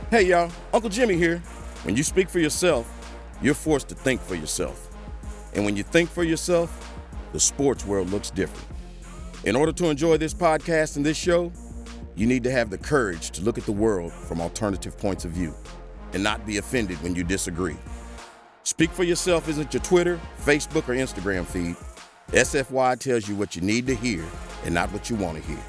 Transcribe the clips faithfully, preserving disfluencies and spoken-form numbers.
Hey y'all, Uncle Jimmy here. When you speak for yourself, you're forced to think for yourself. And when you think for yourself, the sports world looks different. In order to enjoy this podcast and this show, you need to have the courage to look at the world from alternative points of view and not be offended when you disagree. Speak for Yourself isn't your Twitter, Facebook, or Instagram feed. S F Y tells you what you need to hear and not what you want to hear.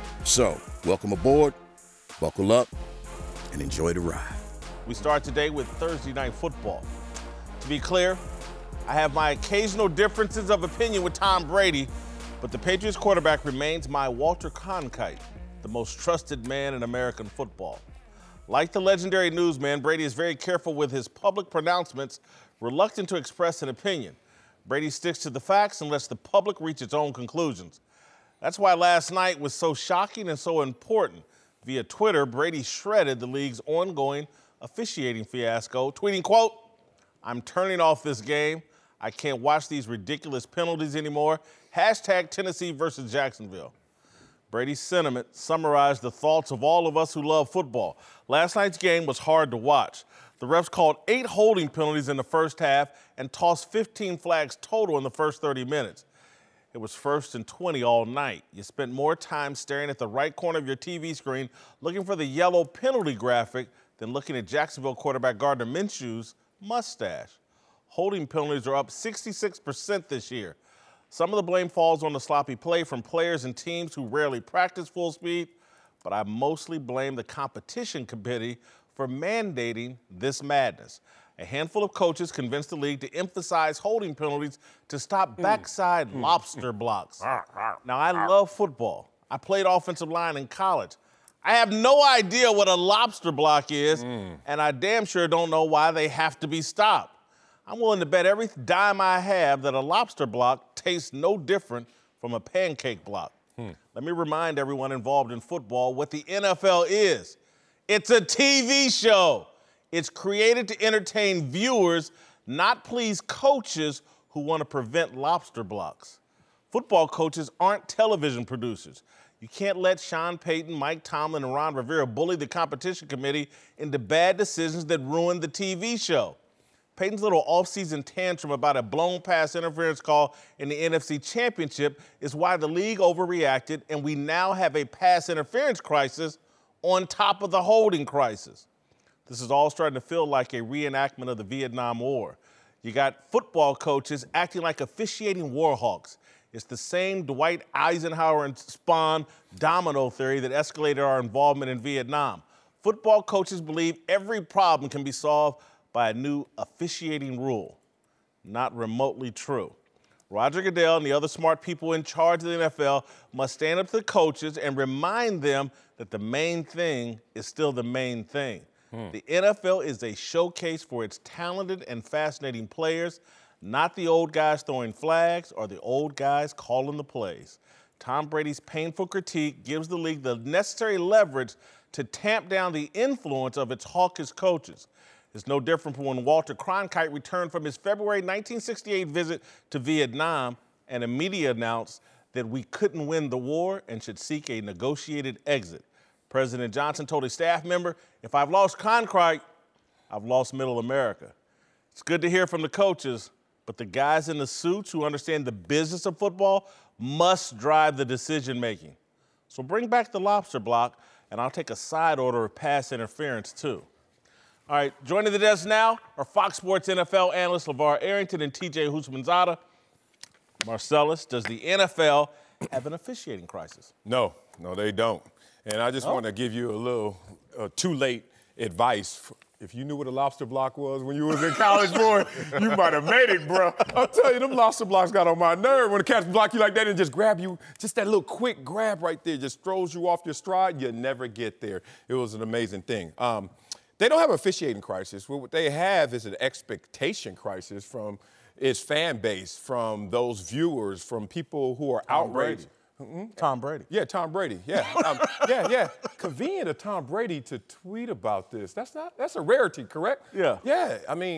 So, welcome aboard, buckle up, and enjoy the ride. We start today with Thursday Night Football. To be clear, I have my occasional differences of opinion with Tom Brady, but the Patriots quarterback remains my Walter Cronkite, the most trusted man in American football. Like the legendary newsman, Brady is very careful with his public pronouncements, reluctant to express an opinion. Brady sticks to the facts and lets the public reach its own conclusions. That's why last night was so shocking and so important. Via Twitter, Brady shredded the league's ongoing officiating fiasco, tweeting, quote, "I'm turning off this game. I can't watch these ridiculous penalties anymore. Hashtag Tennessee versus Jacksonville." Brady's sentiment summarized the thoughts of all of us who love football. Last night's game was hard to watch. The refs called eight holding penalties in the first half and tossed fifteen flags total in the first thirty minutes. It was first and twenty all night. You spent more time staring at the right corner of your T V screen looking for the yellow penalty graphic than looking at Jacksonville quarterback Gardner Minshew's mustache. Holding penalties are up sixty-six percent this year. Some of the blame falls on the sloppy play from players and teams who rarely practice full speed, but I mostly blame the competition committee for mandating this madness. A handful of coaches convinced the league to emphasize holding penalties to stop backside mm. lobster mm. blocks. Now, I love football. I played offensive line in college. I have no idea what a lobster block is, mm. and I damn sure don't know why they have to be stopped. I'm willing to bet every dime I have that a lobster block tastes no different from a pancake block. Hmm. Let me remind everyone involved in football what the N F L is. It's a T V show. It's created to entertain viewers, not please coaches who want to prevent lobster blocks. Football coaches aren't television producers. You can't let Sean Payton, Mike Tomlin, and Ron Rivera bully the competition committee into bad decisions that ruin the T V show. Payton's little offseason tantrum about a blown pass interference call in the N F C Championship is why the league overreacted, and we now have a pass interference crisis on top of the holding crisis. This is all starting to feel like a reenactment of the Vietnam War. You got football coaches acting like officiating war hawks. It's the same Dwight Eisenhower and spawn domino theory that escalated our involvement in Vietnam. Football coaches believe every problem can be solved by a new officiating rule. Not remotely true. Roger Goodell and the other smart people in charge of the N F L must stand up to the coaches and remind them that the main thing is still the main thing. Hmm. The N F L is a showcase for its talented and fascinating players, not the old guys throwing flags or the old guys calling the plays. Tom Brady's painful critique gives the league the necessary leverage to tamp down the influence of its hawkish coaches. It's no different from when Walter Cronkite returned from his February nineteen sixty-eight visit to Vietnam and a media announced that we couldn't win the war and should seek a negotiated exit. President Johnson told a staff member, "If I've lost Cronkite, I've lost middle America." It's good to hear from the coaches, but the guys in the suits who understand the business of football must drive the decision-making. So bring back the lobster block, and I'll take a side order of pass interference, too. All right, joining the desk now are Fox Sports N F L analysts LeVar Arrington and T J Houshmandzadeh. Marcellus, does the N F L have an officiating crisis? No, no, they don't. And I just Oh. want to give you a little uh, too late advice. If you knew what a lobster block was when you was in college, boy, you might have made it, bro. I'll tell you, them lobster blocks got on my nerve. When the cats block you like that and just grab you, just that little quick grab right there just throws you off your stride, you never get there. It was an amazing thing. Um, They don't have an officiating crisis. What they have is an expectation crisis from its fan base, from those viewers, from people who are Tom outraged. Brady. Mm-hmm. Tom Brady. Yeah, Tom Brady. Yeah, um, yeah, yeah. Convenient of Tom Brady to tweet about this. That's not. That's a rarity, correct? Yeah. Yeah. I mean,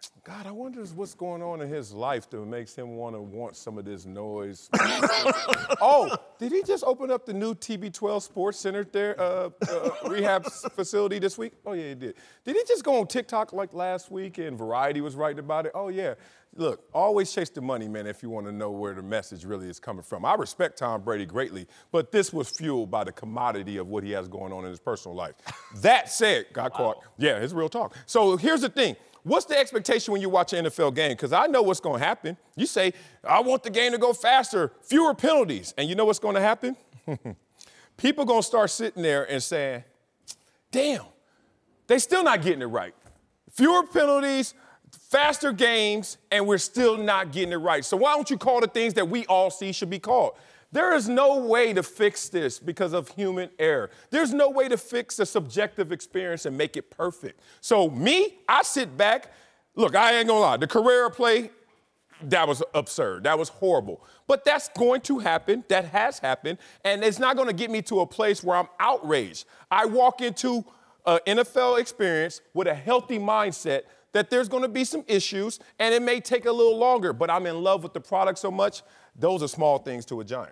God, I wonder what's going on in his life that makes him want to want some of this noise. Oh, did he just open up the new T B twelve Sports Center there, uh, uh, rehab facility this week? Oh, yeah, he did. Did he just go on TikTok like last week and Variety was writing about it? Oh, yeah. Look, always chase the money, man, if you want to know where the message really is coming from. I respect Tom Brady greatly, but this was fueled by the commodity of what he has going on in his personal life. That said, got wow. caught. Yeah, it's real talk. So here's the thing. What's the expectation when you watch an N F L game? Because I know what's going to happen. You say, I want the game to go faster, fewer penalties. And you know what's going to happen? People going to start sitting there and saying, damn, they still not getting it right. Fewer penalties, faster games, and we're still not getting it right. So why don't you call the things that we all see should be called? There is no way to fix this because of human error. There's no way to fix a subjective experience and make it perfect. So me, I sit back. Look, I ain't gonna lie. The Carrera play, that was absurd. That was horrible. But that's going to happen. That has happened. And it's not gonna get me to a place where I'm outraged. I walk into an N F L experience with a healthy mindset that there's gonna be some issues and it may take a little longer, but I'm in love with the product so much. Those are small things to a giant.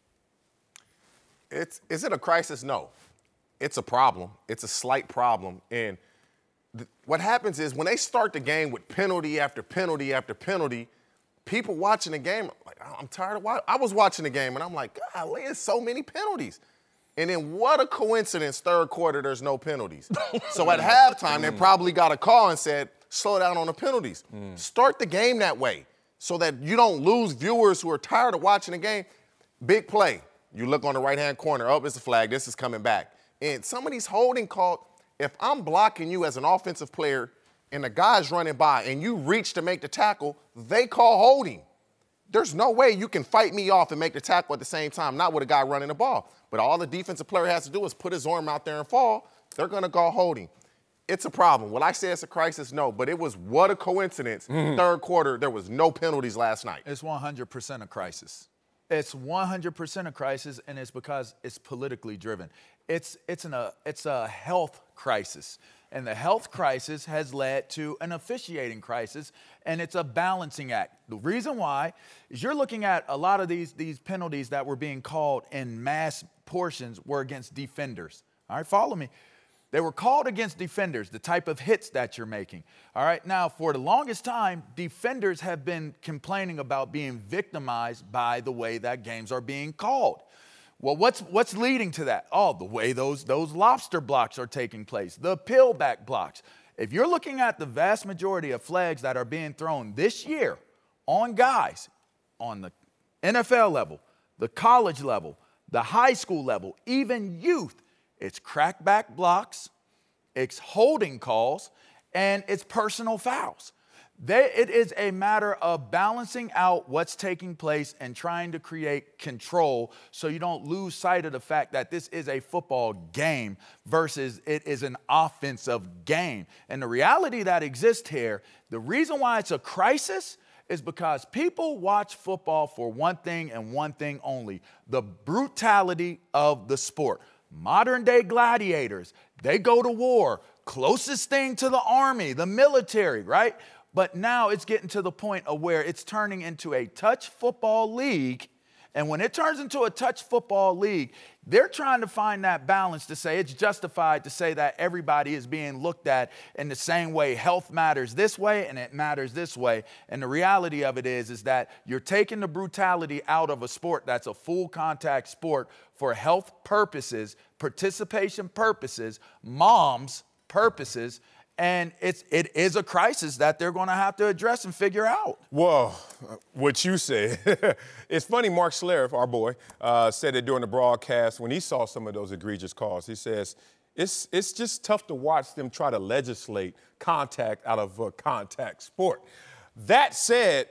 It's, is it a crisis? No. It's a problem. It's a slight problem. And th- what happens is when they start the game with penalty after penalty after penalty, people watching the game, like, I'm tired of watching. I was watching the game, and I'm like, golly, there's so many penalties. And then what a coincidence, third quarter, there's no penalties. So at halftime, they probably got a call and said, slow down on the penalties. Mm. Start the game that way so that you don't lose viewers who are tired of watching the game. Big play. You look on the right-hand corner. Oh, it's a flag. This is coming back. And some of these holding calls, if I'm blocking you as an offensive player and the guy's running by and you reach to make the tackle, they call holding. There's no way you can fight me off and make the tackle at the same time, not with a guy running the ball. But all the defensive player has to do is put his arm out there and fall. They're going to call holding. It's a problem. Will I say it's a crisis? No. But it was what a coincidence. Mm-hmm. Third quarter, there was no penalties last night. It's one hundred percent a crisis. It's one hundred percent a crisis, and it's because it's politically driven. It's, it's, an, a, it's a health crisis, and the health crisis has led to an officiating crisis, and it's a balancing act. The reason why is you're looking at a lot of these, these penalties that were being called in mass portions were against defenders. All right, follow me. They were called against defenders, the type of hits that you're making. All right, now for the longest time, defenders have been complaining about being victimized by the way that games are being called. Well, what's what's leading to that? Oh, the way those, those lobster blocks are taking place, the pillback blocks. If you're looking at the vast majority of flags that are being thrown this year on guys on the N F L level, the college level, the high school level, even youth, it's crackback blocks, it's holding calls, and it's personal fouls. They, it is a matter of balancing out what's taking place and trying to create control so you don't lose sight of the fact that this is a football game versus it is an offensive game. And the reality that exists here, the reason why it's a crisis is because people watch football for one thing and one thing only, the brutality of the sport. Modern day gladiators, they go to war, closest thing to the army, the military, right? But now it's getting to the point of where it's turning into a touch football league. And when it turns into a touch football league, they're trying to find that balance to say it's justified to say that everybody is being looked at in the same way. Health matters this way and it matters this way. And the reality of it is, is that you're taking the brutality out of a sport that's a full contact sport for health purposes, participation purposes, moms purposes. And it's, it is a crisis that they're going to have to address and figure out. Well, what you said, it's funny, Mark Schlereth, our boy, uh, said it during the broadcast when he saw some of those egregious calls. He says, it's, it's just tough to watch them try to legislate contact out of a contact sport. That said,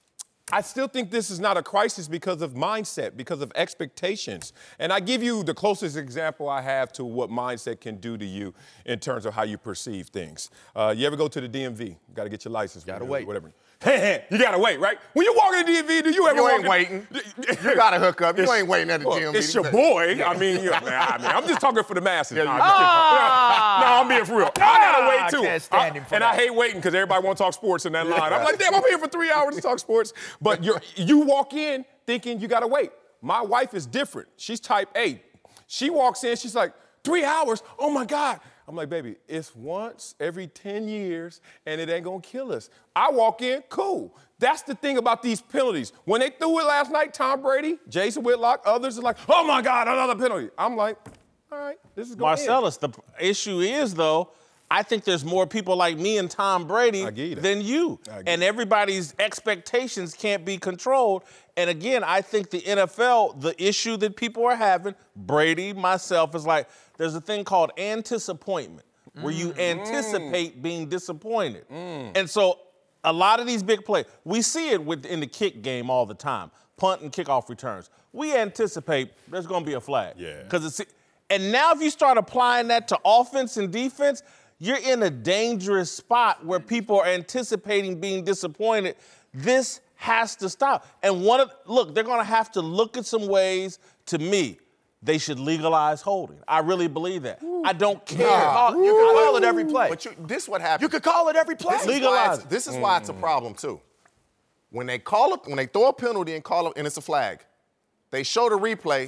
I still think this is not a crisis because of mindset, because of expectations. And I give you the closest example I have to what mindset can do to you in terms of how you perceive things. Uh, you ever go to the D M V? You got to get your license. Gotta wait. Whatever. You got to wait, right? When you walk in the D M V, do you ever You walk ain't in? waiting. You got to hook up. You ain't waiting at the Well, D M V. it's your boy. I mean, you know, I mean, I'm just talking for the masses. Yeah, no, you- I'm just kidding. No, I'm being for real. I gotta wait too. I can't stand him for and that. I hate waiting because everybody want to talk sports in that line. I'm like, damn, I'm here for three hours to talk sports. But you you walk in thinking you gotta wait. My wife is different. She's type A. She walks in, she's like, three hours? Oh my God. I'm like, baby, it's once every ten years and it ain't gonna kill us. I walk in, cool. That's the thing about these penalties. When they threw it last night, Tom Brady, Jason Whitlock, others are like, oh my God, another penalty. I'm like, all right, this is going Marcellus, the issue is, though, I think there's more people like me and Tom Brady than you. And everybody's expectations can't be controlled. And again, I think the N F L, the issue that people are having, Brady, myself, is like, there's a thing called anticipation, where you Mm. anticipate being disappointed. Mm. And so a lot of these big plays, we see it with, in the kick game all the time, punt and kickoff returns. We anticipate there's going to be a flag. Yeah. Because it's, and now if you start applying that to offense and defense, you're in a dangerous spot where people are anticipating being disappointed. This has to stop. And one of, look, they're going to have to look at some ways, to me, they should legalize holding. I really believe that. I don't care. You can call, you can call it every play. But you, this is what happens. You could call it every play. This is why Legalize it's, it. this is why it's a problem too. When they call it, when they throw a penalty and call it, and it's a flag, they show the replay.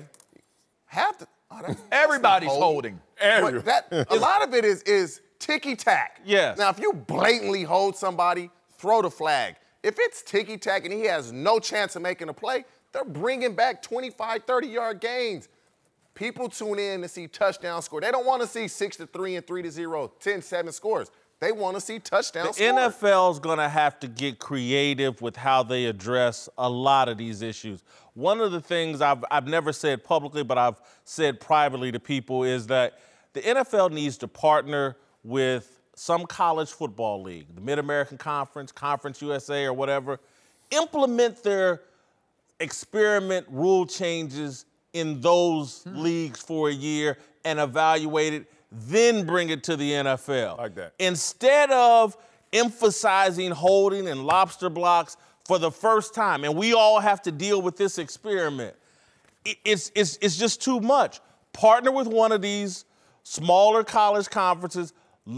Half the oh, that's, Everybody's that's holding. But that a lot of it is is ticky tack. Yes. Now, if you blatantly hold somebody, throw the flag. If it's ticky tack and he has no chance of making a play, they're bringing back twenty-five, thirty-yard gains. People tune in to see touchdown score. They don't want to see six to three and three to zero, ten seven scores. They want to see touchdown The scores. N F L's going to have to get creative with how they address a lot of these issues. One of the things I've, I've never said publicly, but I've said privately to people is that the N F L needs to partner with some college football league, the Mid-American Conference, Conference U S A or whatever, implement their experiment rule changes in those hmm. leagues for a year and evaluate it, then bring it to the N F L. Like that. Instead of emphasizing holding and lobster blocks for the first time, and we all have to deal with this experiment, it's, it's, it's just too much. Partner with one of these smaller college conferences,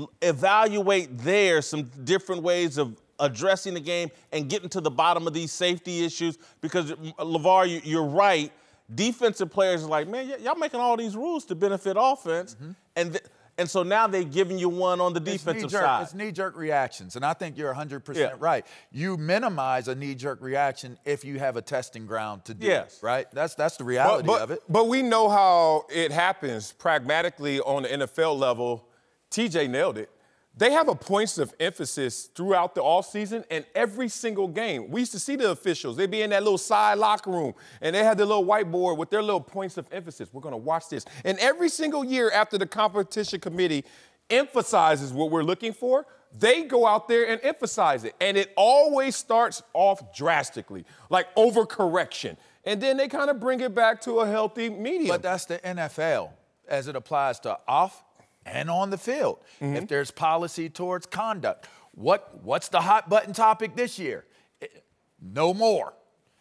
evaluate there some different ways of addressing the game and getting to the bottom of these safety issues, because, LeVar, you're right. Defensive players are like, man, y- y'all making all these rules to benefit offense. Mm-hmm. And th- and so now they've given you one on the defensive knee-jerk, side. It's knee-jerk reactions, and I think you're one hundred percent Yeah. right. You minimize a knee-jerk reaction if you have a testing ground to do Yes. it, right? That's, that's the reality but, but, of it. But we know how it happens pragmatically on the N F L level. T J nailed it. They have a points of emphasis throughout the offseason and every single game. We used to see the officials. They'd be in that little side locker room, and they had the little whiteboard with their little points of emphasis. We're going to watch this. And every single year after the competition committee emphasizes what we're looking for, they go out there and emphasize it. And it always starts off drastically, like overcorrection. And then they kind of bring it back to a healthy medium. But that's the N F L as it applies to off and on the field. Mm-hmm. If there's policy towards conduct, what what's the hot button topic this year? It, no more.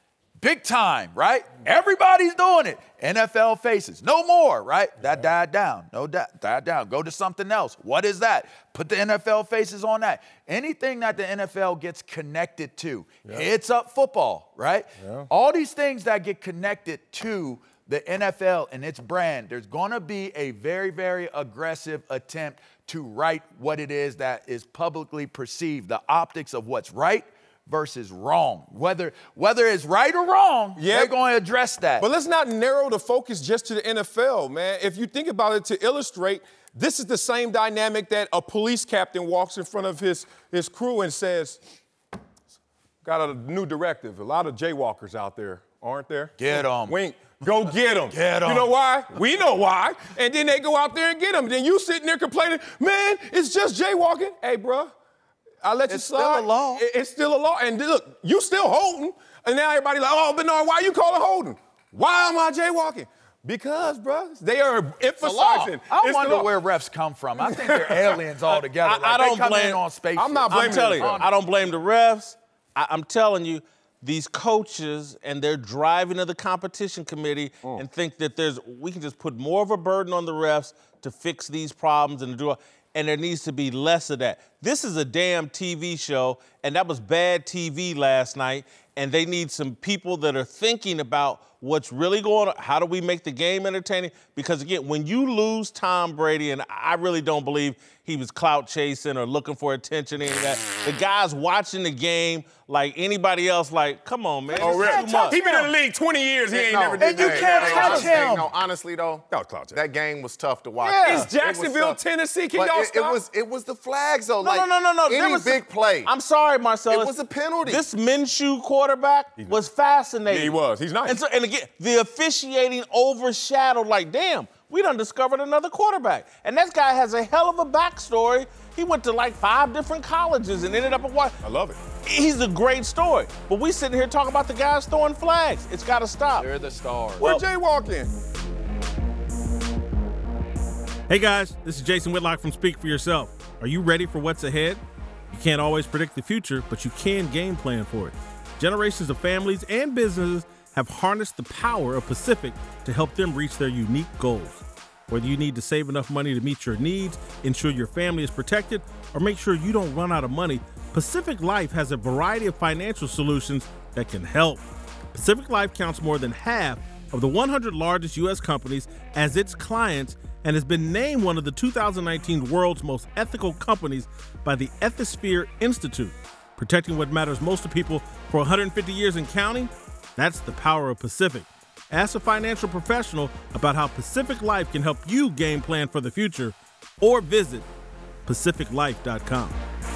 Big time, right? Everybody's doing it. N F L faces. No more, right? Yeah. That died down. No, that died down. Go to something else. What is that? Put the N F L faces on that. Anything that the N F L gets connected to, yeah. Heads up football, right? Yeah. All these things that get connected to the N F L and its brand, there's going to be a very, very aggressive attempt to right what it is that is publicly perceived, the optics of what's right versus wrong. Whether whether it's right or wrong, yeah, they're going to address that. But let's not narrow the focus just to the N F L, man. If you think about it, to illustrate, this is the same dynamic that a police captain walks in front of his, his crew and says, got a new directive. A lot of jaywalkers out there, aren't there? Get them. Wink. Go get them. Get them. You know why? We know why. And then they go out there and get them. Then you sitting there complaining, man, it's just jaywalking. Hey, bro, I'll let you it's slide. It's still a law. It's still a law. And look, you still holding. And now everybody like, oh, Bernard, why you call it holding? Why am I jaywalking? Because, bro, they are emphasizing. I wonder where refs come from. I think they're aliens altogether. I, like I don't they come blame. in on spaceships. I'm not blaming I'm telling you, them. I don't blame the refs. I, I'm telling you, these coaches and they're driving to the competition committee mm. and think that there's we can just put more of a burden on the refs to fix these problems and to do. and there needs to be less of that. This is a damn T V show, and that was bad T V last night, and they need some people that are thinking about what's really going on. How do we make the game entertaining? Because, again, when you lose Tom Brady, and I really don't believe he was clout chasing or looking for attention, any of that. The guy's watching the game like anybody else, like, come on, man. Oh, really? Too much. He been in the league twenty years. He ain't no, never did and you that. can't Hey, touch honestly, him. No, honestly though, That was clout chasing. that game was tough to watch. Yeah. It's It was Jacksonville, tough. Tennessee. Can But y'all it, stop? it was it was the flags though. No, like, no, no, no, no. There Any was big some- play. I'm sorry, Marcellus. It was a penalty. This Minshew quarterback was fascinating. Yeah, he was. He's nice. And, so, and again, the officiating overshadowed, like, damn, we done discovered another quarterback. And this guy has a hell of a backstory. He went to like five different colleges and ended up at what? I love it. He's a great story. But we sitting here talking about the guys throwing flags. It's got to stop. They're the stars. Where Well- Jay walk in? Hey guys, this is Jason Whitlock from Speak For Yourself. Are you ready for what's ahead? You can't always predict the future, but you can game plan for it. Generations of families and businesses have harnessed the power of Pacific to help them reach their unique goals. Whether you need to save enough money to meet your needs, ensure your family is protected, or make sure you don't run out of money, Pacific Life has a variety of financial solutions that can help. Pacific Life counts more than half of the one hundred largest U S companies as its clients and has been named one of the two thousand nineteen world's most ethical companies by the Ethisphere Institute. Protecting what matters most to people for one hundred fifty years and counting? That's the power of Pacific. Ask a financial professional about how Pacific Life can help you game plan for the future, or visit pacific life dot com.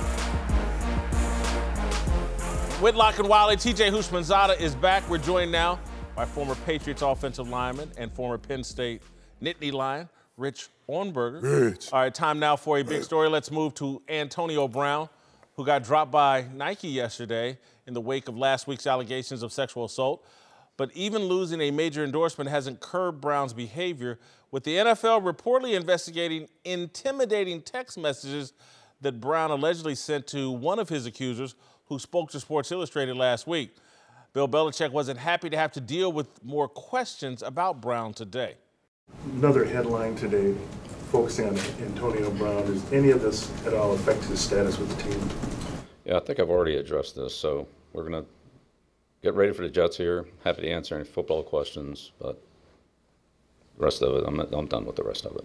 Whitlock and Wiley, T J Houshmandzadeh is back. We're joined now by former Patriots offensive lineman and former Penn State Nittany Lion, Rich Ohrnberger. Rich. All right, time now for a big story. Let's move to Antonio Brown, who got dropped by Nike yesterday in the wake of last week's allegations of sexual assault. But even losing a major endorsement hasn't curbed Brown's behavior, with the N F L reportedly investigating intimidating text messages that Brown allegedly sent to one of his accusers, who spoke to Sports Illustrated last week. Bill Belichick wasn't happy to have to deal with more questions about Brown today. Another headline today focusing on Antonio Brown. Does any of this at all affect his status with the team? Yeah, I think I've already addressed this, so we're going to get ready for the Jets here. Happy to answer any football questions, but the rest of it, I'm, I'm done with the rest of it.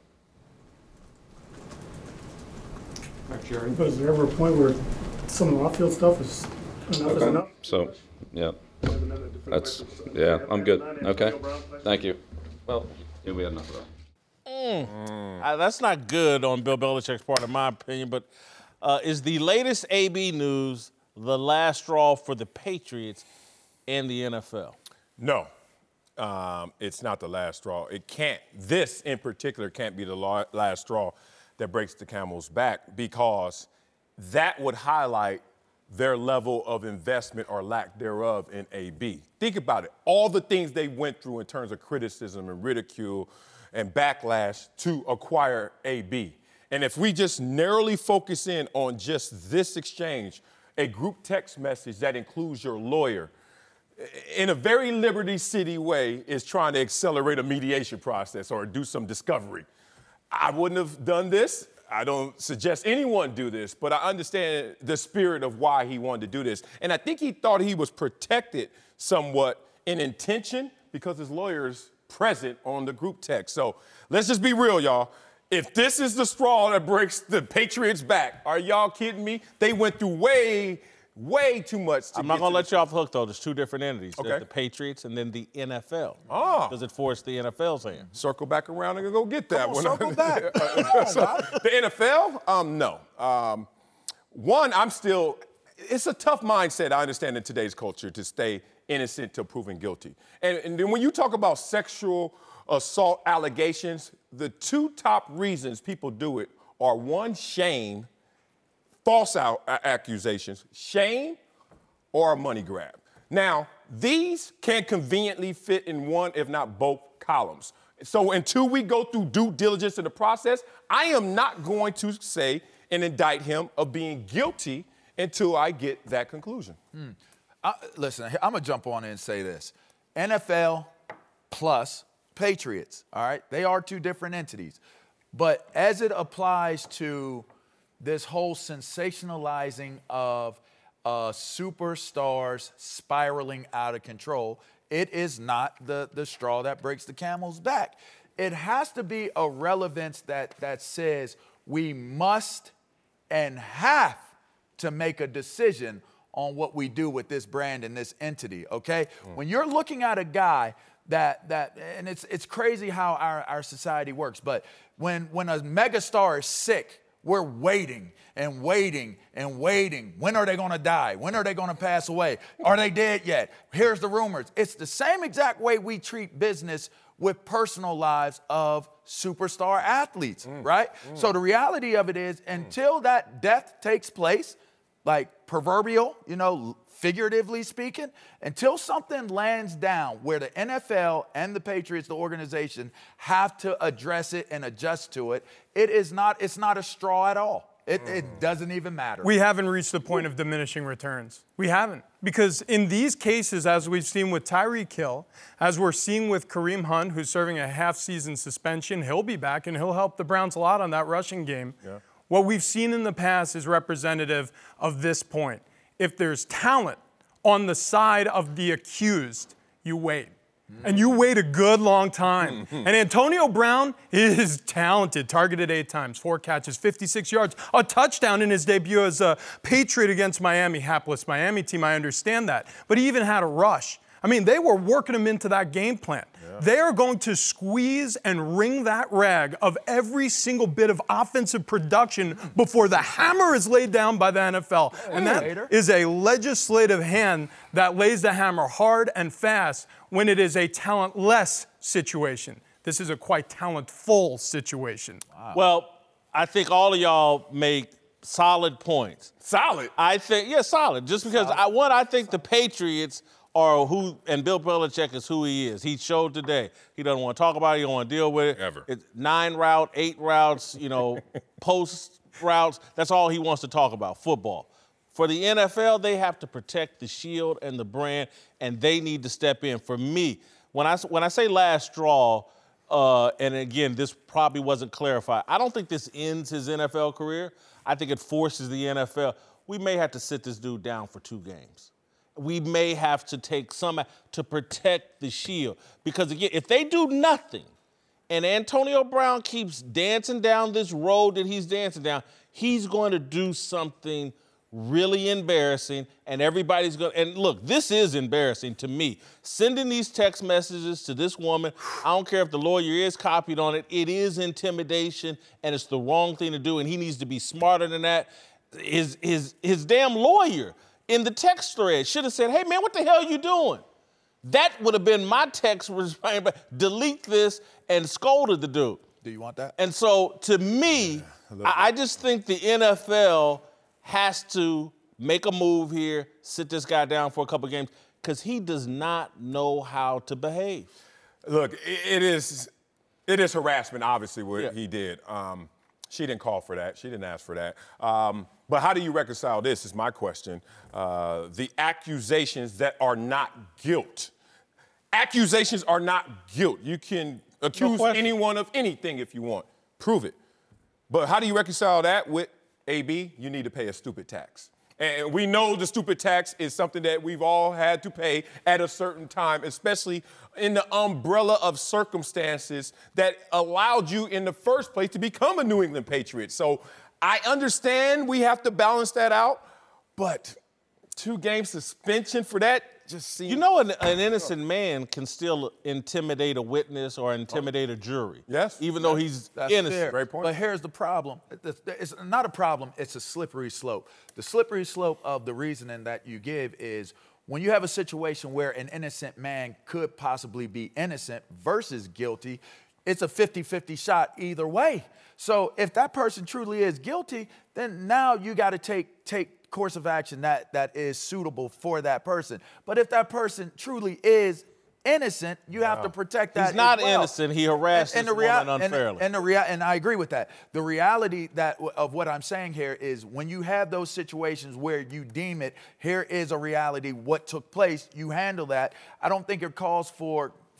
But is there ever a point where some of the off-field stuff is enough is enough? So, yeah, that's, yeah, I'm good. Okay, thank you. Well, yeah, we had enough of that. Uh, that's not good on Bill Belichick's part, in my opinion, but uh, is the latest A B news the last straw for the Patriots and the N F L? No, um, it's not the last straw. It can't. This in particular can't be the la- last straw that breaks the camel's back, because that would highlight their level of investment or lack thereof in A B. Think about it. All the things they went through in terms of criticism and ridicule and backlash to acquire A B. And if we just narrowly focus in on just this exchange, a group text message that includes your lawyer, in a very Liberty City way, is trying to accelerate a mediation process or do some discovery. I wouldn't have done this. I don't suggest anyone do this, but I understand the spirit of why he wanted to do this. And I think he thought he was protected somewhat in intention because his lawyer's present on the group text. So let's just be real, y'all. If this is the straw that breaks the Patriots' back, are y'all kidding me? They went through way, way too much to I'm not get going to to let you off the hook, though. There's two different entities. Okay. There's the Patriots and then the N F L. Ah. Does it force the N F L's hand? Circle back around and go get that on, one. circle back. So, the N F L? Um, no. Um, one, I'm still, it's a tough mindset, I understand, in today's culture to stay innocent till proven guilty. And, and then when you talk about sexual assault allegations, the two top reasons people do it are, one, shame, false out, uh, accusations, shame, or a money grab. Now, these can conveniently fit in one, if not both, columns. So until we go through due diligence in the process, I am not going to say and indict him of being guilty until I get that conclusion. Hmm. I, listen, I'm going to jump on in and say this. N F L plus Patriots, all right? They are two different entities. But as it applies to this whole sensationalizing of uh, superstars spiraling out of control, it is not the, the straw that breaks the camel's back. It has to be a relevance that, that says we must and have to make a decision on what we do with this brand and this entity, okay? Mm. When you're looking at a guy that, that and it's, it's crazy how our, our society works, but when, when a megastar is sick, we're waiting and waiting and waiting. When are they gonna die? When are they gonna pass away? Are they dead yet? Here's the rumors. It's the same exact way we treat business with personal lives of superstar athletes, mm. right? Mm. So the reality of it is, until mm. that death takes place, like proverbial, you know, figuratively speaking, until something lands down where the N F L and the Patriots, the organization, have to address it and adjust to it, it is not, it's not a straw at all. It, mm. it doesn't even matter. We haven't reached the point of diminishing returns. We haven't. Because in these cases, as we've seen with Tyreek Hill, as we're seeing with Kareem Hunt, who's serving a half-season suspension, he'll be back and he'll help the Browns a lot on that rushing game. Yeah. What we've seen in the past is representative of this point. If there's talent on the side of the accused, you wait. And you wait a good long time. And Antonio Brown is talented, targeted eight times, four catches, fifty-six yards, a touchdown in his debut as a Patriot against Miami, hapless Miami team, I understand that. But he even had a rush. I mean, they were working him into that game plan. Yeah. They are going to squeeze and wring that rag of every single bit of offensive production before the hammer is laid down by the N F L. And that is a legislative hand that lays the hammer hard and fast when it is a talentless situation. This is a quite talentful situation. Wow. Well, I think all of y'all make solid points. Solid? I think, yeah, solid. Just because, solid. I, one, I think the Patriots are who, and Bill Belichick is who he is. He showed today. He doesn't want to talk about it. He don't want to deal with it. Ever. It's nine route, eight routes, you know, post routes. That's all he wants to talk about, football. For the N F L, they have to protect the shield and the brand, and they need to step in. For me, when I, when I say last straw, uh, and again, this probably wasn't clarified, I don't think this ends his N F L career. I think it forces the N F L. We may have to sit this dude down for two games. We may have to take some to protect the shield. Because, again, if they do nothing and Antonio Brown keeps dancing down this road that he's dancing down, he's going to do something really embarrassing, and everybody's going to, and look, this is embarrassing to me. Sending these text messages to this woman, I don't care if the lawyer is copied on it, it is intimidation, and it's the wrong thing to do, and he needs to be smarter than that. His, his, his damn lawyer in the text thread should have said, hey, man, what the hell are you doing? That would have been my text, delete this, and scolded the dude. Do you want that? And so, to me, yeah, I, I just think the N F L has to make a move here, sit this guy down for a couple games, because he does not know how to behave. Look, it is it is harassment, obviously, what yeah. he did. Um, she didn't call for that. She didn't ask for that. Um, but how do you reconcile this is my question. Uh, the accusations that are not guilt. Accusations are not guilt. You can accuse no anyone of anything if you want. Prove it. But how do you reconcile that with, A B, you need to pay a stupid tax? And we know the stupid tax is something that we've all had to pay at a certain time, especially in the umbrella of circumstances that allowed you in the first place to become a New England Patriot. So I understand we have to balance that out, but two-game suspension for that just seems... You know, an, an innocent man can still intimidate a witness or intimidate a jury. Yes. Even though he's That's innocent. Fair. Great point. But here's the problem. It's not a problem. It's a slippery slope. The slippery slope of the reasoning that you give is when you have a situation where an innocent man could possibly be innocent versus guilty, it's a fifty-fifty shot either way. So if that person truly is guilty, then now you got to take take course of action that, that is suitable for that person. But if that person truly is innocent, you yeah. have to protect that. He's not as well. innocent. He harassed and, and this rea- woman unfairly. And, and, the rea- and I agree with that. The reality that of what I'm saying here is when you have those situations where you deem it, here is a reality, what took place, you handle that. I don't think it calls for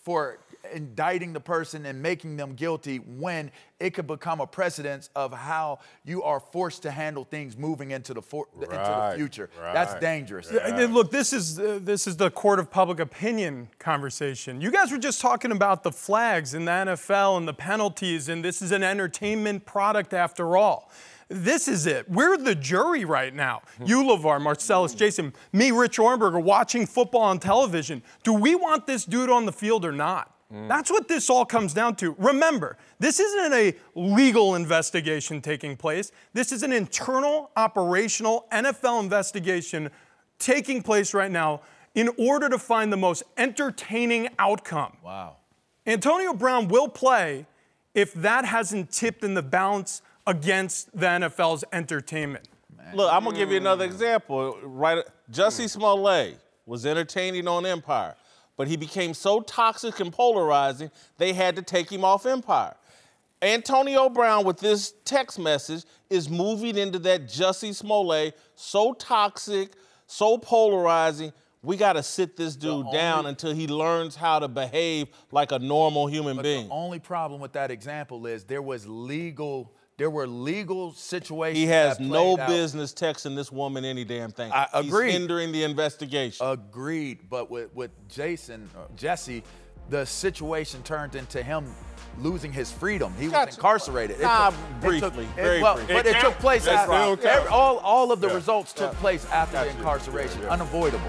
for indicting the person and making them guilty when it could become a precedence of how you are forced to handle things moving into the, for, Right, into the future. right. That's dangerous. Yeah, and look, this is uh, this is the court of public opinion conversation. You guys were just talking about the flags in the N F L and the penalties, and this is an entertainment product after all. This is it. We're the jury right now. You, LeVar, Marcellus, Jason, me, Rich Orenberg, are watching football on television. Do we want this dude on the field or not? Mm. That's what this all comes down to. Remember, this isn't a legal investigation taking place. This is an internal, operational N F L investigation taking place right now in order to find the most entertaining outcome. Wow. Antonio Brown will play if that hasn't tipped in the balance against the N F L's entertainment. Look, I'm gonna give you another example. Right, Jussie Smollett was entertaining on Empire, but he became so toxic and polarizing, they had to take him off Empire. Antonio Brown, with this text message, is moving into that Jussie Smollett, so toxic, so polarizing. We got to sit this dude down only, until he learns how to behave like a normal human but being. The only problem with that example is there was legal. There were legal situations. He has that no out. business texting this woman any damn thing. I agree. He's hindering the investigation. Agreed. But with, with Jason, uh, Jesse, the situation turned into him losing his freedom. He Gotcha. was incarcerated. Nah, it took, briefly, it took, very it, well, briefly. But it, it took place That's after. right. Every, all, all of the yeah. results took yeah. place after Gotcha. the incarceration. Yeah. Unavoidable.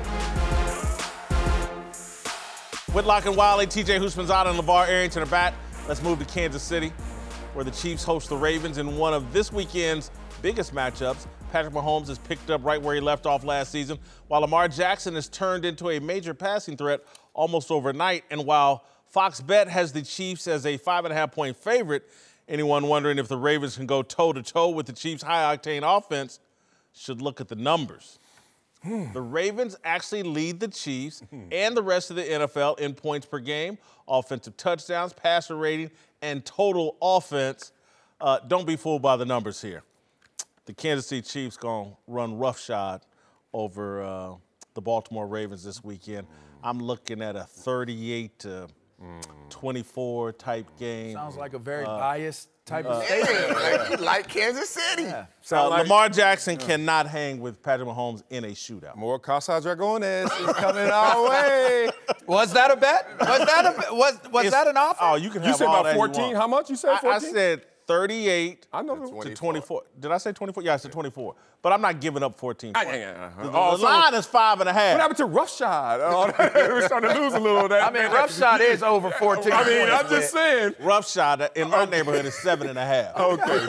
Whitlock and Wiley, T J Houshmandzadeh and LeVar Arrington are back. Let's move to Kansas City, where the Chiefs host the Ravens in one of this weekend's biggest matchups. Patrick Mahomes has picked up right where he left off last season, while Lamar Jackson has turned into a major passing threat almost overnight. And while Fox Bet has the Chiefs as a five and a half point favorite, anyone wondering if the Ravens can go toe-to-toe with the Chiefs' high-octane offense should look at the numbers. The Ravens actually lead the Chiefs and the rest of the N F L in points per game, offensive touchdowns, passer rating, and total offense. Uh, don't be fooled by the numbers here. The Kansas City Chiefs going to run roughshod over uh, the Baltimore Ravens this weekend. I'm looking at a thirty-eight to twenty-four type game. Sounds like a very uh, biased type uh, of statement. like, you like Kansas City. Yeah. Uh, like, Lamar Jackson uh, cannot hang with Patrick Mahomes in a shootout. More Casa Dragones is coming our way. Was that a bet? Was that a was was It's, that an offer? Oh, you can have You said all about that fourteen. You want. How much you said? I, I said thirty-eight I know to twenty-four. Did I say twenty-four? Yeah, I said twenty-four. But I'm not giving up fourteen I- points. yeah, yeah, yeah. The, the Oh, so- line is five and a half. What happened to roughshod? Oh, we're starting to lose a little of that. I mean, roughshod is over fourteen. I mean, I'm points, just saying. Roughshod in my neighborhood is seven and a half. Okay.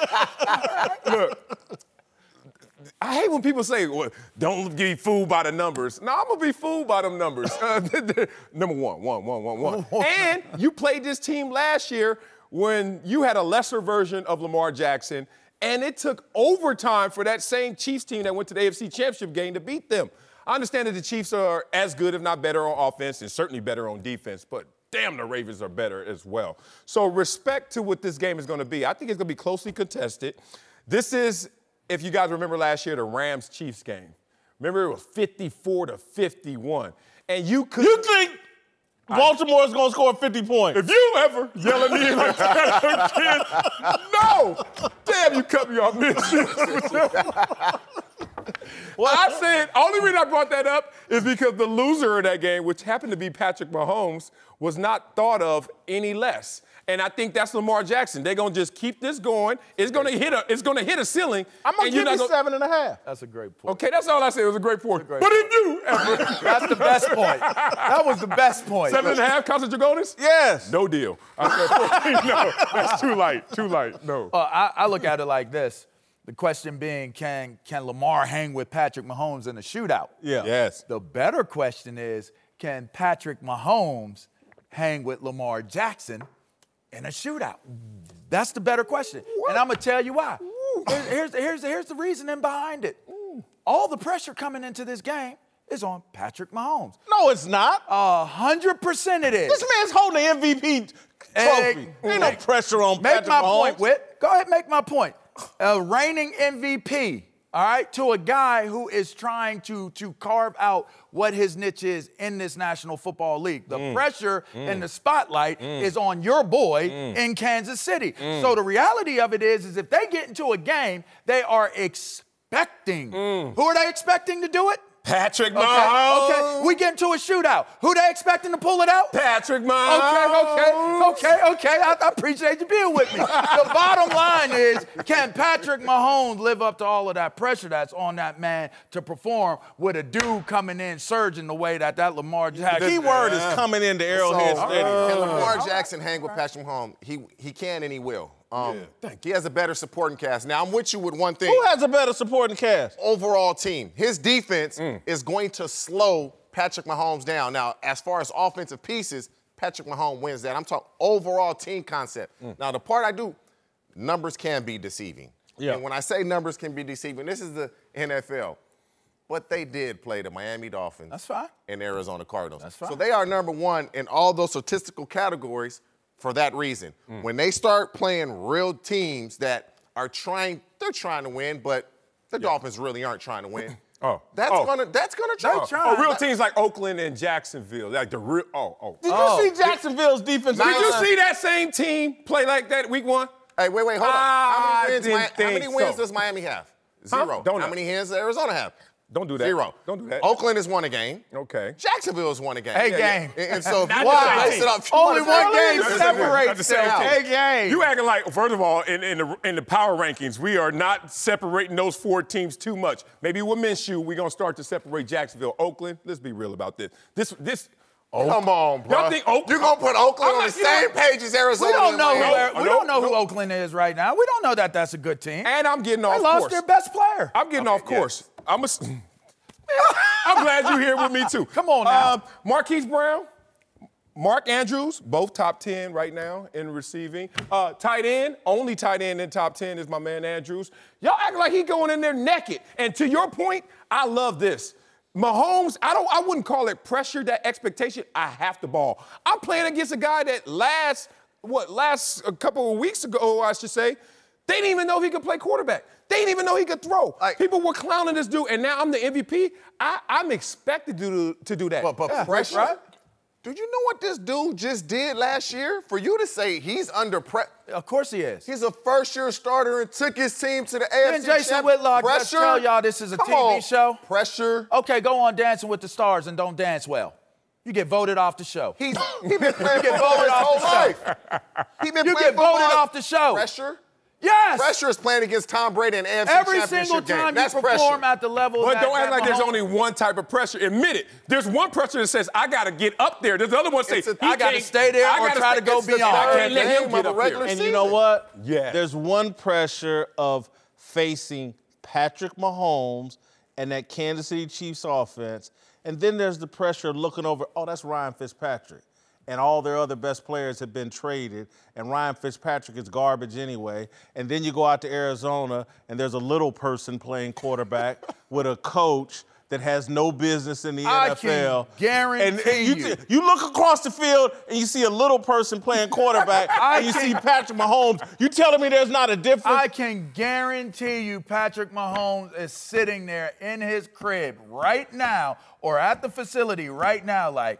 Look, I hate when people say, well, don't be fooled by the numbers. No, I'm going to be fooled by them numbers. Uh, number one, one, one, one, one. And you played this team last year when you had a lesser version of Lamar Jackson, and it took overtime for that same Chiefs team that went to the A F C Championship game to beat them. I understand that the Chiefs are as good, if not better, on offense and certainly better on defense, but damn, the Ravens are better as well. So respect to what this game is going to be. I think it's going to be closely contested. This is, if you guys remember last year, the Rams-Chiefs game. Remember, it was fifty-four to fifty-one. And you could... You think Baltimore's going to score fifty points? If you ever yell at me like that again, no! Damn, you cut me off mid Well, I said, only reason I brought that up is because the loser of that game, which happened to be Patrick Mahomes, was not thought of any less. And I think that's Lamar Jackson. They're gonna just keep this going. It's gonna hit a, it's gonna hit a ceiling. I'm gonna and give you're you not gonna, seven and a half. That's a great point. Okay, that's all I said. It was a great point. great but point. if you ever That's the best point. That was the best point. seven and a half, Casa Dragonis? Yes. No deal. I said fourteen. No, that's too light. Too light. No. Uh, I, I look at it like this. The question being, can can Lamar hang with Patrick Mahomes in a shootout? Yeah. Yes. The better question is, can Patrick Mahomes hang with Lamar Jackson in a shootout? That's the better question. What? And I'm going to tell you why. Here's, here's, here's, here's the reasoning behind it. All the pressure coming into this game is on Patrick Mahomes. No, it's not. A hundred percent it is. This man's holding the M V P trophy. Hey, Ain't no pressure on Make Patrick my Mahomes. point, Whit. Go ahead, make my point. A reigning M V P all right, to a guy who is trying to, to carve out what his niche is in this National Football League. The mm. pressure mm. and the spotlight mm. is on your boy mm. in Kansas City. Mm. So the reality of it is, is if they get into a game, they are expecting. Mm. Who are they expecting to do it? Patrick Mahomes. Okay, okay, we get into a shootout. Who they expecting to pull it out? Patrick Mahomes. Okay, okay, okay, okay. I, I appreciate you being with me. The bottom line is, can Patrick Mahomes live up to all of that pressure that's on that man to perform with a dude coming in surging the way that that Lamar Jackson? The key word is coming into Arrowhead so, Stadium. Uh, can Lamar Jackson hang with Patrick Mahomes? He he can and he will. Um, yeah, he has a better supporting cast. Now, I'm with you with one thing. Who has a better supporting cast? Overall team. His defense mm. is going to slow Patrick Mahomes down. Now, as far as offensive pieces, Patrick Mahomes wins that. I'm talking overall team concept. Mm. Now, the part I do, numbers can be deceiving. Yeah. And when I say numbers can be deceiving, this is the N F L. But they did play the Miami Dolphins. That's fine. And Arizona Cardinals. That's fine. So they are number one in all those statistical categories for that reason. Mm. When they start playing real teams that are trying, they're trying to win, but the yeah. Dolphins really aren't trying to win. oh, that's oh. gonna that's gonna try. Oh, oh, real teams like Oakland and Jacksonville, like the real. Oh, oh. Did oh. you see Jacksonville's defense? Did you see that same team play like that week one? Hey, wait, wait, hold on. How many wins, Mi- how many wins so. does Miami have? Zero. Huh? Don't how know. many wins does Arizona have? Don't do that. Zero. Don't do that. Oakland has won a game. Okay. Jacksonville has won a game. A yeah, game. Yeah. And, and so if you wow. lace it up, only one game separates them. A game. You acting like, first of all, in, in the in the power rankings, we are not separating those four teams too much. Maybe with Minshew, we're gonna start to separate Jacksonville, Oakland. Let's be real about this. This this. Oh, come on, bro. Y'all think Oakland? You're gonna put Oakland I'm on not, the same know, page as Arizona? We don't know. Who, no, we no, don't know no. who Oakland is right now. We don't know that that's a good team. And I'm getting off they course. They lost their best player. I'm getting okay, off course. Yes. I'm a. I'm glad you're here with me, too. Come on now. Um, Marquise Brown, Mark Andrews, both top ten right now in receiving. Uh, tight end, only tight end in top ten is my man Andrews. Y'all act like he going in there naked. And to your point, I love this. Mahomes, I don't. I wouldn't call it pressure, that expectation. I have the ball. I'm playing against a guy that last, what, last a couple of weeks ago, I should say, they didn't even know he could play quarterback. They didn't even know he could throw. Like, people were clowning this dude, and now I'm the M V P. I, I'm expected to do, to do that. But, but yeah, pressure, right? Do you know what this dude just did last year? For you to say he's under pressure. Of course he is. He's a first-year starter and took his team to the A F C and Jason champ. Whitlock pressure. just tell y'all this is a Come T V on. show. Pressure. Okay, go on Dancing with the Stars and don't dance well. You get voted off the show. He's he been playing get football voted his off whole the show. life. He been you playing get voted football. off the show. Pressure. Yes. Pressure is playing against Tom Brady in the A F C Every Championship single game. time That's you perform pressure. at the level But that, don't act that like there's Mahomes- only one type of pressure. Admit it. There's one pressure that says, I got to get up there. There's the other one that says, I got to stay there I or gotta try stay, to go it's the beyond. I can't let him Game get of up a regular there. And season. you know what? Yeah. There's one pressure of facing Patrick Mahomes and that Kansas City Chiefs offense. And then there's the pressure of looking over, oh, that's Ryan Fitzpatrick. And all their other best players have been traded, and Ryan Fitzpatrick is garbage anyway. And then you go out to Arizona, and there's a little person playing quarterback with a coach that has no business in the I N F L. Can guarantee and you, you. you look across the field, and you see a little person playing quarterback, and you can, see Patrick Mahomes. You telling me there's not a difference? I can guarantee you Patrick Mahomes is sitting there in his crib right now or at the facility right now like,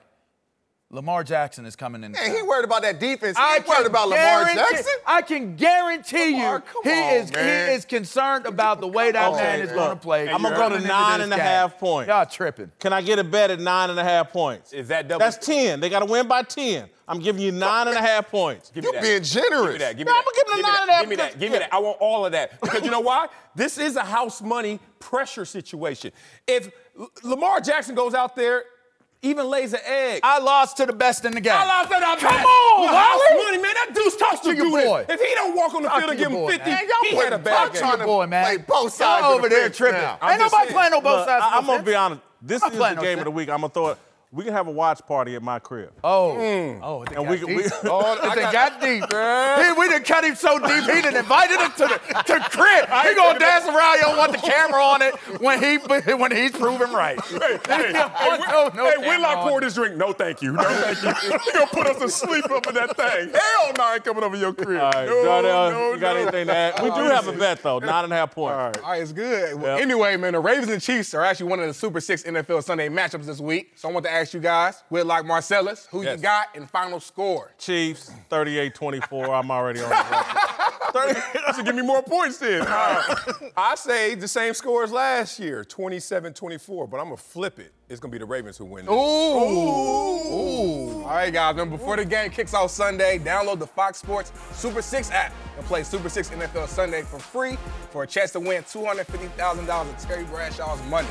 Lamar Jackson is coming in. Man, he worried about that defense. He I ain't worried about Lamar Jackson. I can guarantee Lamar, you come he on, is man. he is concerned about the way that Okay, man is going to play. I'm gonna go to nine and a half points. Y'all tripping. Can I get a bet at nine and a half points? Is that double? That's ten. They got to win by ten. I'm giving you nine and a half points. Give me You're that. being generous. Give me that. Give me No, that. I'm gonna give him a Give me nine that. and a half Give me that. because- Give me that. I want all of that. Because you know why? This is a house money pressure situation. If L- Lamar Jackson goes out there, even lays an egg. I lost to the best in the game. I lost to the Come best. on, Well, house Wally. money, man. That dude's tough to to your do that. boy. If he don't walk on the Talk field to and give your him boy, fifty, man. he had a bad Talk game. to Your boy, man. Play both sides Y'all of over the there fence tripping. now. I'm Ain't just nobody saying. playing no both Look, sides I, of I'm the gonna be fence. honest. This I'm is the playing no game shit. of the week. I'm gonna throw it. We can have a watch party at my crib. Oh, Mm. oh, it And got we can- deep. we- oh, it got, got deep. He, we done cut him so deep, he done invited him to the to crib. He gonna dance around, you don't want the camera on it when he when he's proven right. Hey, hey, hey, no, no hey camera Whitlock on poured his drink. No, thank you. No, thank you. He gonna put us to sleep up in that thing. Hell no, I ain't coming over your crib. All right, no, Darnell, no, you got no. anything to add? We do have a bet, though, nine and a half points. All right. All right, it's good. Well, Yep. anyway, man, the Ravens and Chiefs are actually one of the Super Six N F L Sunday matchups this week. So I want to ask you guys, Whitlock, Marcellus, who Yes. you got in final score? Chiefs, thirty-eight twenty-four. I'm already on the record. That should give me more points then. All right. I say the same score as last year, twenty-seven twenty-four, but I'm going to flip it. It's going to be the Ravens who win this. Ooh. Ooh. All right, guys, remember, before the game kicks off Sunday, download the Fox Sports Super Six app and play Super Six N F L Sunday for free for a chance to win two hundred fifty thousand dollars of Terry Bradshaw's money.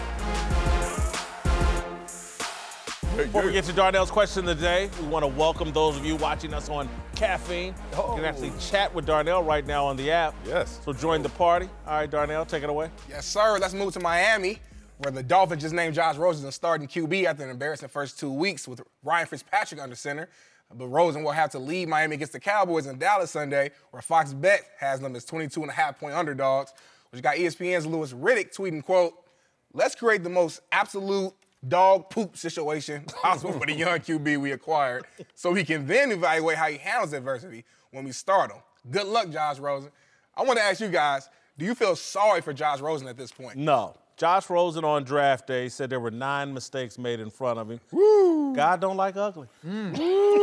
Before we get to Darnell's question of the day, we want to welcome those of you watching us on Caffeine. You can actually chat with Darnell right now on the app. Yes. So join the party. All right, Darnell, take it away. Yes, sir. Let's move to Miami, where the Dolphins just named Josh Rosen as starting Q B after an embarrassing first two weeks with Ryan Fitzpatrick under center. But Rosen will have to lead Miami against the Cowboys in Dallas Sunday, where Fox Bet has them as twenty-two and a half point underdogs, which got E S P N's Louis Riddick tweeting, quote, "Let's create the most absolute dog poop situation possible for the young Q B we acquired so we can then evaluate how he handles adversity when we start him. Good luck, Josh Rosen." I want to ask you guys, do you feel sorry for Josh Rosen at this point? No. Josh Rosen on draft day said there were nine mistakes made in front of him. Woo. God don't like ugly. Mm.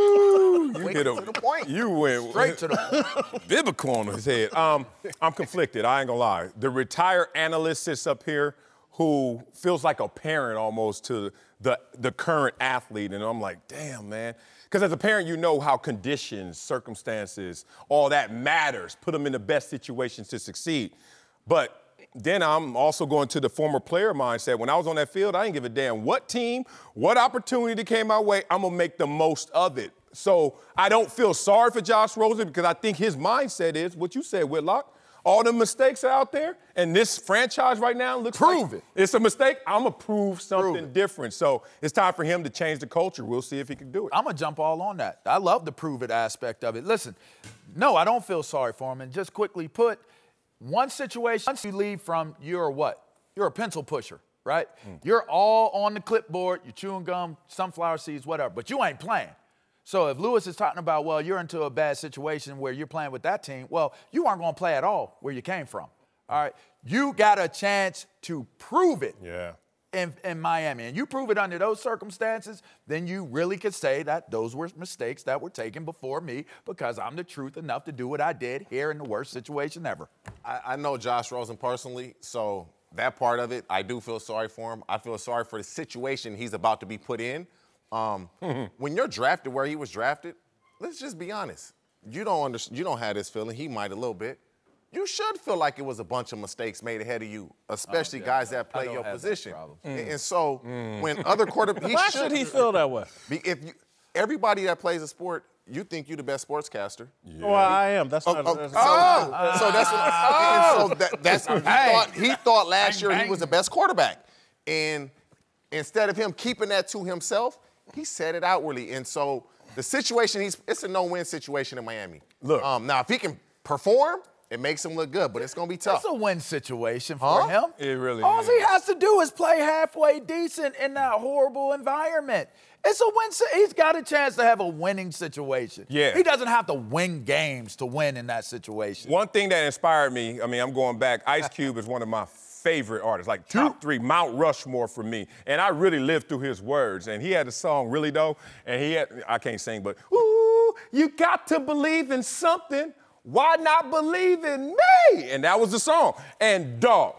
Woo. You hit to the point. You went Straight to the biblical on his head. Um, I'm conflicted. I ain't gonna lie. The retired analyst sits up here who feels like a parent almost to the the current athlete, and I'm like, damn, man. Because as a parent, you know how conditions, circumstances, all that matters. Put them in the best situations to succeed. But then I'm also going to the former player mindset. When I was on that field, I didn't give a damn what team, what opportunity that came my way. I'm gonna make the most of it. So I don't feel sorry for Josh Rosen because I think his mindset is what you said, Whitlock. All the mistakes are out there, and this franchise right now looks Prove like it. It's a mistake. I'm going to prove something Prove it. different. So it's time for him to change the culture. We'll see if he can do it. I'm going to jump all on that. I love the prove it aspect of it. Listen, no, I don't feel sorry for him. And just quickly put, one situation, once you leave from, you're what? You're a pencil pusher, right? Mm. You're all on the clipboard, you're chewing gum, sunflower seeds, whatever, but you ain't playing. So if Lewis is talking about, well, you're into a bad situation where you're playing with that team, well, you aren't going to play at all where you came from, all right? You got a chance to prove it. Yeah. In, in Miami, and you prove it under those circumstances, then you really could say that those were mistakes that were taken before me because I'm the truth enough to do what I did here in the worst situation ever. I, I know Josh Rosen personally, so that part of it, I do feel sorry for him. I feel sorry for the situation he's about to be put in. Um, when you're drafted where he was drafted, let's just be honest. You don't understand. You don't have this feeling. He might a little bit. You should feel like it was a bunch of mistakes made ahead of you, especially Oh, yeah, guys that I play don't your have that position. problem. And, and so when other quarterbacks, Why should he feel that way? If you, everybody that plays a sport, you think you're the best sportscaster. Yeah. Well, I am. That's oh, not. Oh, that's so, oh. so that's what. Oh. And so that, that's he thought. He thought last Bang, year bang. he was the best quarterback, and instead of him keeping that to himself, he said it outwardly. And so the situation, he's it's a no-win situation in Miami. Look. Um, now if he can perform, it makes him look good, but it's gonna be tough. It's a win situation for Huh? him. It really All is. he has to do is play halfway decent in that horrible environment. It's a win. si- He's got a chance to have a winning situation. Yeah. He doesn't have to win games to win in that situation. One thing that inspired me, I mean, I'm going back, Ice Cube is one of my favorite artists, like top three, Mount Rushmore for me. And I really lived through his words. And he had a song, Really Though, and he had, I can't sing, but, ooh, you got to believe in something. Why not believe in me? And that was the song. And dog,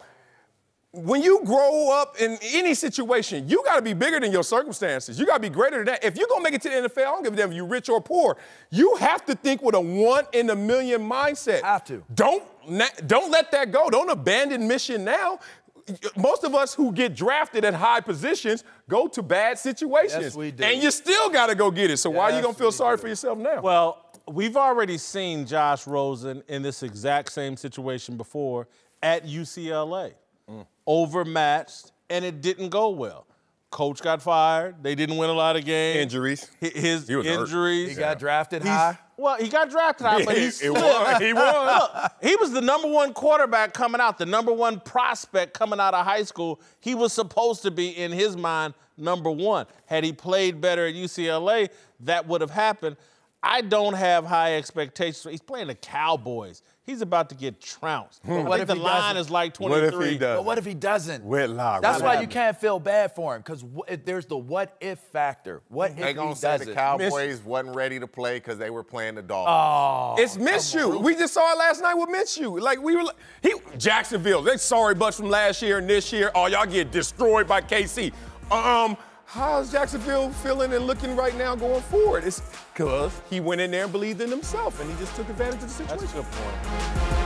when you grow up in any situation, you got to be bigger than your circumstances. You got to be greater than that. If you're going to make it to the N F L, I don't give a damn if you're rich or poor. You have to think with a one in a million mindset. Have to. Don't, na- don't let that go. Don't abandon mission now. Most of us who get drafted at high positions go to bad situations. Yes, we do. And you still got to go get it. So why are you Yes, going to feel we sorry do. for yourself now? Well, we've already seen Josh Rosen in this exact same situation before at U C L A. Mm. Overmatched, and it didn't go well. Coach got fired. They didn't win a lot of games. Injuries. His He was hurt. injuries. He got drafted He's- high. Well, he got drafted high, but he's It still. was. He was. Look, he was the number one quarterback coming out, the number one prospect coming out of high school. He was supposed to be, in his mind, number one. Had he played better at U C L A, that would have happened. I don't have high expectations. He's playing the Cowboys. He's about to get trounced. I what think if the he line doesn't? is like What if twenty-three. he does? But what if he doesn't? Whitlock. That's what why you happened? can't feel bad for him, because there's the what if factor. What They if gonna he say doesn't? the Cowboys wasn't ready to play because they were playing the Dolphins. Oh, It's Minshew. We just saw it last night with Minshew. Like we were, he Jacksonville. They sorry bunch from last year and this year. Oh, y'all get destroyed by K C. Um, how's Jacksonville feeling and looking right now going forward? It's because he went in there and believed in himself, and he just took advantage of the situation. That's a good point.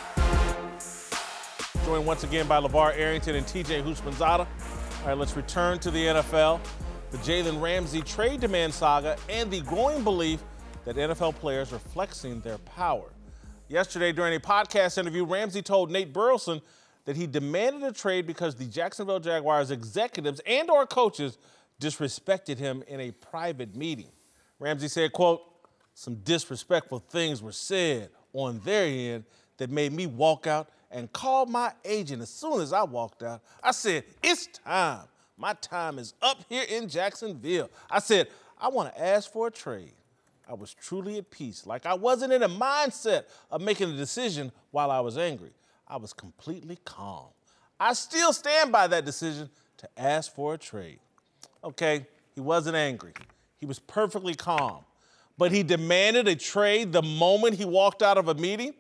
Joined once again by LeVar Arrington and T J Houshmandzadeh. All right, let's return to the N F L. The Jalen Ramsey trade demand saga and the growing belief that N F L players are flexing their power. Yesterday, during a podcast interview, Ramsey told Nate Burleson that he demanded a trade because the Jacksonville Jaguars executives and or coaches disrespected him in a private meeting. Ramsey said, quote, "Some disrespectful things were said on their end that made me walk out and call my agent as soon as I walked out. I said, it's time. My time is up here in Jacksonville. I said, I want to ask for a trade. I was truly at peace, like I wasn't in a mindset of making a decision while I was angry. I was completely calm. I still stand by that decision to ask for a trade." Okay, he wasn't angry. He was perfectly calm. But he demanded a trade the moment he walked out of a meeting?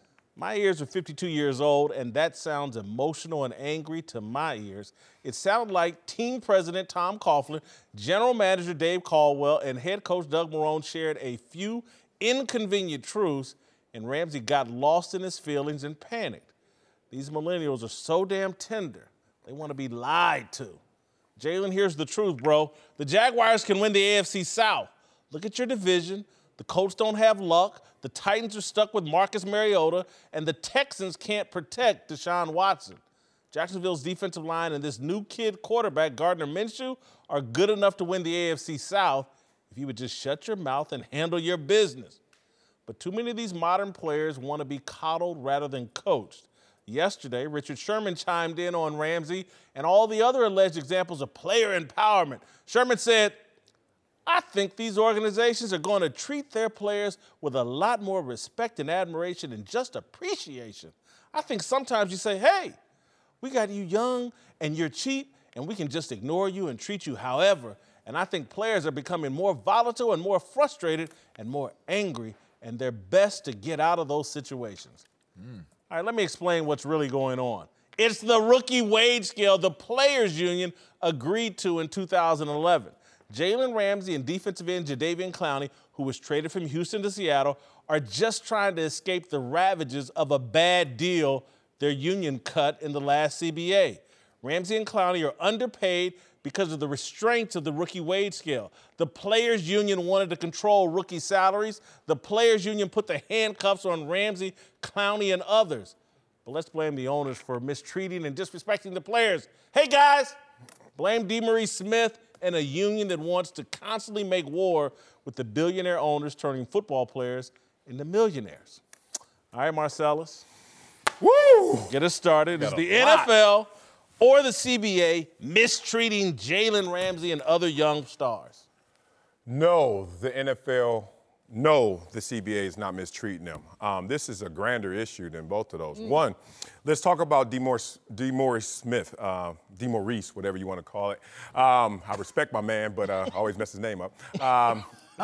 My ears are fifty-two years old, and that sounds emotional and angry to my ears. It sounded like team president Tom Coughlin, general manager Dave Caldwell, and head coach Doug Marrone shared a few inconvenient truths, and Ramsey got lost in his feelings and panicked. These millennials are so damn tender. They want to be lied to. Jalen, here's the truth, bro. The Jaguars can win the A F C South. Look at your division. The Colts don't have luck. The Titans are stuck with Marcus Mariota, and the Texans can't protect Deshaun Watson. Jacksonville's defensive line and this new kid quarterback, Gardner Minshew, are good enough to win the A F C South if you would just shut your mouth and handle your business. But too many of these modern players want to be coddled rather than coached. Yesterday, Richard Sherman chimed in on Ramsey and all the other alleged examples of player empowerment. Sherman said, "I think these organizations are going to treat their players with a lot more respect and admiration than just appreciation. I think sometimes you say, hey, we got you young and you're cheap and we can just ignore you and treat you however. And I think players are becoming more volatile and more frustrated and more angry, and they're best to get out of those situations." Mm. All right, let me explain what's really going on. It's the rookie wage scale the players' union agreed to in two thousand eleven. Jalen Ramsey and defensive end Jadeveon Clowney, who was traded from Houston to Seattle, are just trying to escape the ravages of a bad deal their union cut in the last C B A. Ramsey and Clowney are underpaid because of the restraints of the rookie wage scale. The players' union wanted to control rookie salaries. The players' union put the handcuffs on Ramsey, Clowney, and others. But let's blame the owners for mistreating and disrespecting the players. Hey, guys, blame DeMaurice Smith and a union that wants to constantly make war with the billionaire owners turning football players into millionaires. All right, Marcellus. Woo! Get us started. Is Got a the lot. N F L or the C B A mistreating Jalen Ramsey and other young stars? No, the N F L, no, the C B A is not mistreating them. Um, this is a grander issue than both of those. Mm. One, let's talk about DeMaurice, DeMaurice Smith, uh, DeMaurice, whatever you want to call it. Um, I respect my man, but uh, I always mess his name up. Um,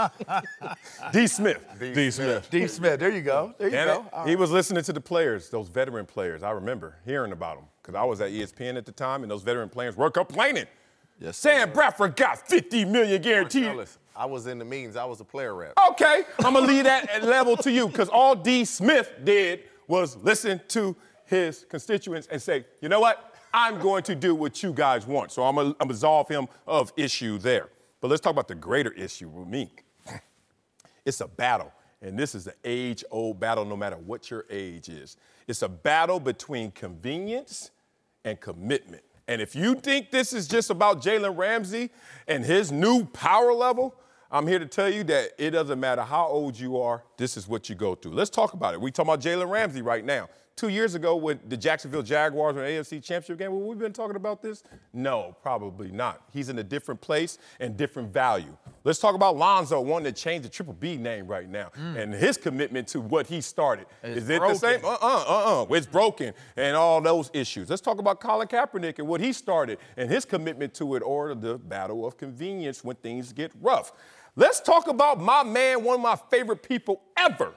D. Smith. D. D. Smith. D. Smith, there you go. There you And go. it- All he right. was listening to the players, those veteran players. I remember hearing about them because I was at E S P N at the time, and those veteran players were complaining. Yes, Sam Bradford got fifty million guaranteed. Marcellus, I was in the meetings. I was a player rep. Okay, I'm gonna leave that at level to you because all D. Smith did was listen to his constituents and say, you know what? I'm going to do what you guys want. So I'm gonna I'm absolve him of issue there. But let's talk about the greater issue with me. It's a battle, and this is an age-old battle no matter what your age is. It's a battle between convenience and commitment. And if you think this is just about Jalen Ramsey and his new power level, I'm here to tell you that it doesn't matter how old you are, this is what you go through. Let's talk about it. We talking about Jalen Ramsey right now. Two years ago when the Jacksonville Jaguars were in the A F C Championship game, well, we've been talking about this? No, probably not. He's in a different place and different value. Let's talk about Lonzo, one that changed the Triple B name right now, mm. and his commitment to what he started. It's is it broken. The same? Uh-uh, uh-uh. It's broken and all those issues. Let's talk about Colin Kaepernick and what he started and his commitment to it, or the battle of convenience when things get rough. Let's talk about my man, one of my favorite people ever,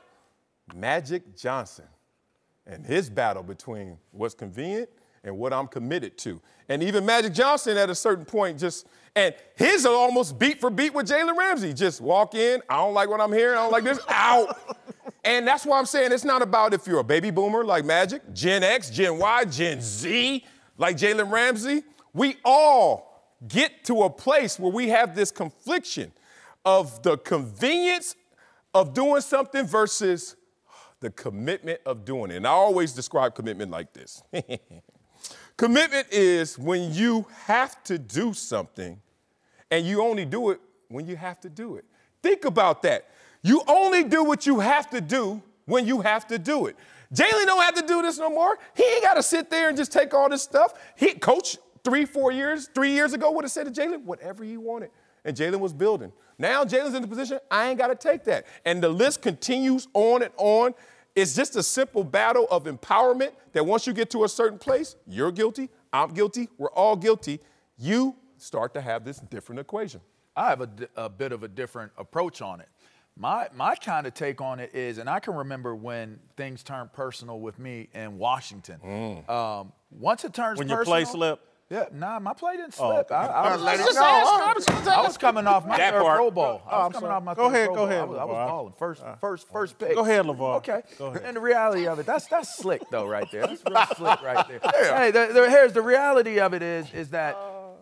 Magic Johnson, and his battle between what's convenient and what I'm committed to. And even Magic Johnson at a certain point just, and his are almost beat for beat with Jalen Ramsey. Just walk in, I don't like what I'm hearing, I don't like this, out. And that's why I'm saying it's not about if you're a baby boomer like Magic, Gen X, Gen Y, Gen Z, like Jalen Ramsey. We all get to a place where we have this confliction of the convenience of doing something versus the commitment of doing it. And I always describe commitment like this. Commitment is when you have to do something and you only do it when you have to do it. Think about that. You only do what you have to do when you have to do it. Jalen don't have to do this no more. He ain't got to sit there and just take all this stuff. He, coach three, four years, three years ago would have said to Jalen, whatever he wanted. And Jalen was building. Now Jalen's in the position, I ain't got to take that. And the list continues on and on. It's just a simple battle of empowerment that once you get to a certain place, you're guilty, I'm guilty, we're all guilty. You start to have this different equation. I have a, a bit of a different approach on it. My my kind of take on it is, and I can remember when things turned personal with me in Washington. Mm. Um, once it turns when personal. When your play slipped? Yeah, nah, my play didn't slip. Oh, okay. I, I, was, Let I, it was, go. I, was, I was coming off my That third part. Pro Bowl. Oh, I was I'm coming sorry. off my Go third ahead, Pro go Bowl. ahead, I was, I was LeVar. balling. First, Uh, first, first pick. Go ahead, LeVar. Okay. Go ahead. And the reality of it, that's that's slick though, right there. That's real slick right there. Yeah. Hey, the, the, here's the reality of it is is that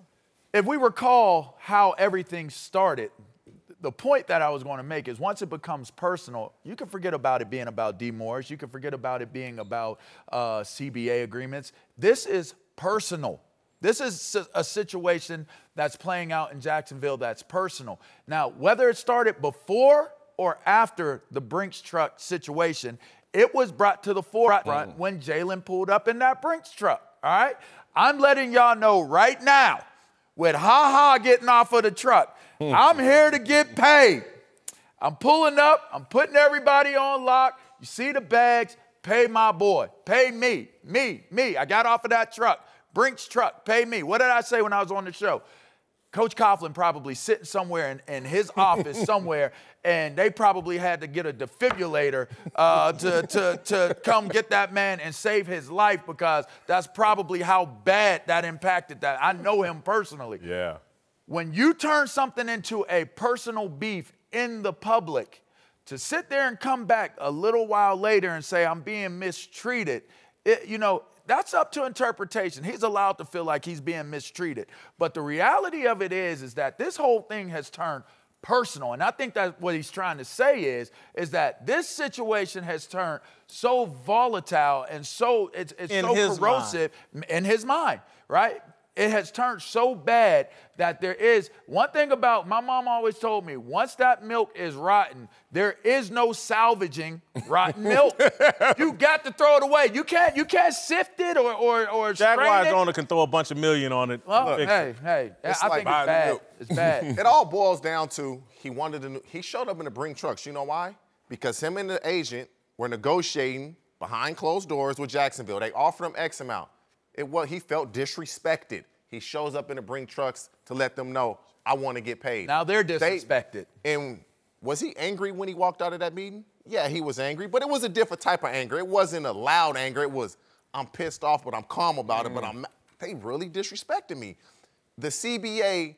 if we recall how everything started, the point that I was going to make is once it becomes personal, you can forget about it being about D. Morris. You can forget about it being about uh, C B A agreements. This is personal. This is a situation that's playing out in Jacksonville that's personal. Now, whether it started before or after the Brinks truck situation, it was brought to the forefront mm. when Jalen pulled up in that Brinks truck, all right? I'm letting y'all know right now, with Ha-Ha getting off of the truck, I'm here to get paid. I'm pulling up. I'm putting everybody on lock. You see the bags. Pay my boy. Pay me. Me. Me. I got off of that truck. Brinks truck. Pay me. What did I say when I was on the show? Coach Coughlin probably sitting somewhere in, in his office somewhere, and they probably had to get a defibrillator uh, to, to, to come get that man and save his life, because that's probably how bad that impacted that. I know him personally. Yeah. When you turn something into a personal beef in the public, to sit there and come back a little while later and say, I'm being mistreated, it, you know, that's up to interpretation. He's allowed to feel like he's being mistreated. But the reality of it is, is that this whole thing has turned personal. And I think that what he's trying to say is, is that this situation has turned so volatile and so, it's, it's so corrosive mind. in his mind, right? It has turned so bad that there is one thing about, my mom always told me, once that milk is rotten, there is no salvaging rotten milk. You got to throw it away. You can't you can't sift it or or, or Jaguars strain it. owner can throw a bunch of million on it. Well, hey, hey, It's I like think it's bad. milk. It's bad. It all boils down to he wanted to. He showed up in the Bring trucks. You know why? Because him and the agent were negotiating behind closed doors with Jacksonville. They offered him X amount. It was he felt disrespected. He shows up in the Bring trucks to let them know, I want to get paid. Now they're disrespected. They, and was he angry when he walked out of that meeting? Yeah, he was angry, but it was a different type of anger. It wasn't a loud anger. It was, I'm pissed off, but I'm calm about mm. it, but I'm they really disrespected me. The C B A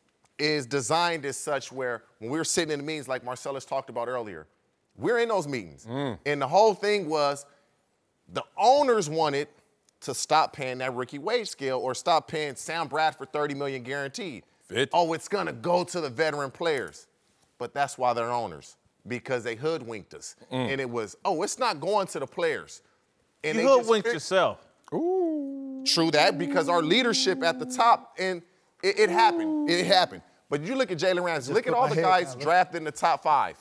is designed as such where when we were sitting in the meetings like Marcellus talked about earlier, we're in those meetings. Mm. And the whole thing was the owners wanted to stop paying that rookie wage scale or stop paying Sam Bradford thirty million dollars guaranteed. fifty. Oh, it's going to go to the veteran players. But that's why they're owners, because they hoodwinked us. Mm. And it was, oh, it's not going to the players. And you they hoodwinked just, yourself. Ooh. True that, because our leadership at the top, and it, it happened. It happened. But you look at Jalen Ramsey, look at all the guys drafted in the top five.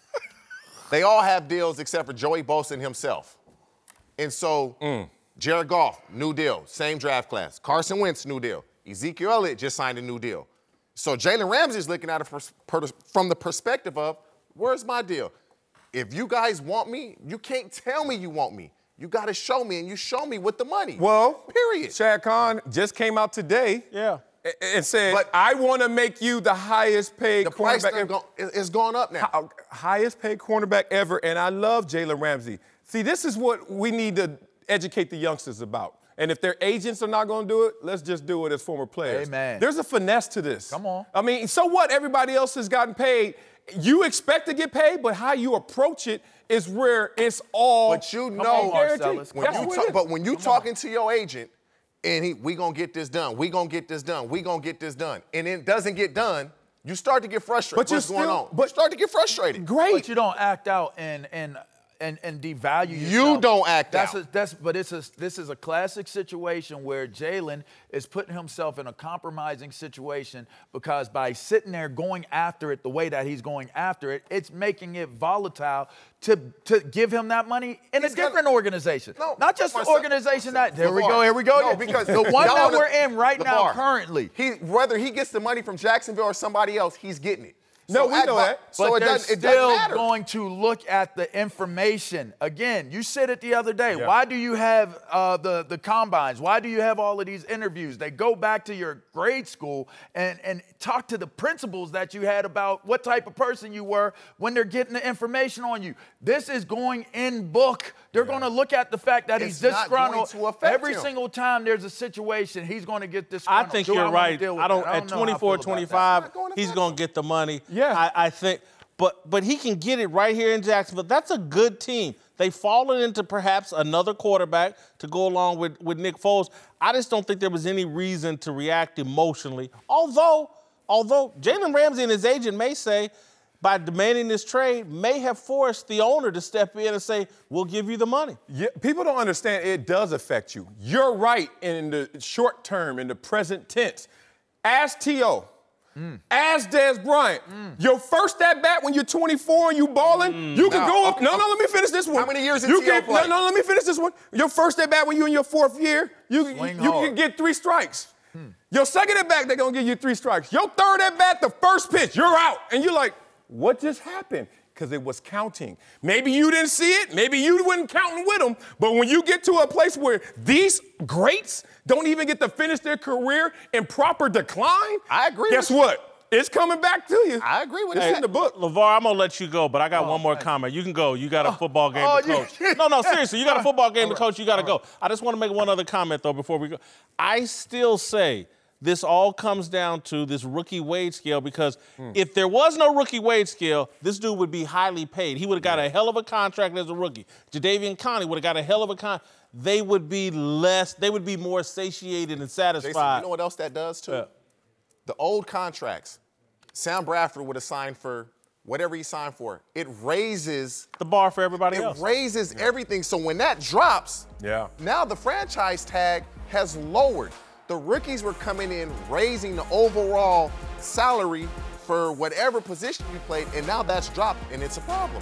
They all have deals except for Joey Bosa and himself. And so, mm. Jared Goff, new deal, same draft class. Carson Wentz, new deal. Ezekiel Elliott just signed a new deal. So Jalen Ramsey is looking at it from the perspective of, where's my deal? If you guys want me, you can't tell me you want me. You got to show me, and you show me with the money. Well, period. Shad Khan just came out today. Yeah. And said, but I want to make you the highest paid the cornerback. The price is going up now. Hi, highest paid cornerback ever, and I love Jalen Ramsey. See, this is what we need to educate the youngsters about. And if their agents are not going to do it, let's just do it as former players. Amen. There's a finesse to this. Come on. I mean, so what? Everybody else has gotten paid. You expect to get paid, but how you approach it is where it's all. But you know, Marcellus. when you talk, but when you Come talking on. to your agent, and he, we gonna get this done, we gonna get this done, we gonna get this done, and it doesn't get done, you start to get frustrated. But What's still, going on? But you start to get frustrated. Great. But you don't act out and and and, and devalue yourself. You don't act that's out. A, that's but it's a, this is a classic situation where Jalen is putting himself in a compromising situation because by sitting there going after it the way that he's going after it, it's making it volatile to to give him that money in He's a different gonna, organization. No, Not just the organization that, there we go, here we go. No, because the one that wanna, we're in right now LeVar, currently. He, whether he gets the money from Jacksonville or somebody else, he's getting it. No, so we know that. So but it they're doesn't, it still doesn't matter. going to look at the information. Again, you said it the other day. Yeah. Why do you have uh, the, the combines? Why do you have all of these interviews? They go back to your grade school and, and talk to the principals that you had about what type of person you were when they're getting the information on you. This is going in book. They're yeah. going to look at the fact that it's he's disgruntled. Every him. single time there's a situation, he's going to get disgruntled. I think do you're I right. I don't, I don't I at don't twenty-four, twenty-five, he's going to get the money. Yeah. I, I think, but but he can get it right here in Jacksonville. That's a good team. They've fallen into perhaps another quarterback to go along with, with Nick Foles. I just don't think there was any reason to react emotionally. Although, although Jalen Ramsey and his agent may say, by demanding this trade, may have forced the owner to step in and say, we'll give you the money. Yeah, people don't understand it does affect you. You're right in the short term, in the present tense. Ask T O Mm. Ask Dez Bryant. Mm. Your first at bat when you're twenty-four and you balling, mm. you can now, go up. Okay, no, no, let me finish this one. How many years did you T O can, play? No, no, let me finish this one. Your first at bat when you're in your fourth year, you, you, you can get three strikes. Hmm. Your second at bat, they're going to give you three strikes. Your third at bat, the first pitch, you're out. And you're like, what just happened? Because it was counting. Maybe you didn't see it. Maybe you weren't counting with them. But when you get to a place where these greats don't even get to finish their career in proper decline, I agree. Guess with what? It's coming back to you. I agree with it's that. in the book. LeVar, I'm going to let you go, but I got oh, one more man. comment. You can go. You got a football game oh, to coach. You, no, no, seriously. You got a football game right. to coach. You got to go. I just want to make one other comment, though, before we go. I still say this all comes down to this rookie wage scale because hmm. if there was no rookie wage scale, this dude would be highly paid. He would have got a hell of a contract as a rookie. Jadeveon Clowney would have got a hell of a contract. They would be less, they would be more satiated and satisfied. Jason, you know what else that does, too? Yeah. The old contracts. Sam Bradford would have signed for whatever he signed for. It raises the bar for everybody it else. It raises yeah. everything. So when that drops, yeah. now the franchise tag has lowered. The rookies were coming in, raising the overall salary for whatever position you played, and now that's dropped, and it's a problem.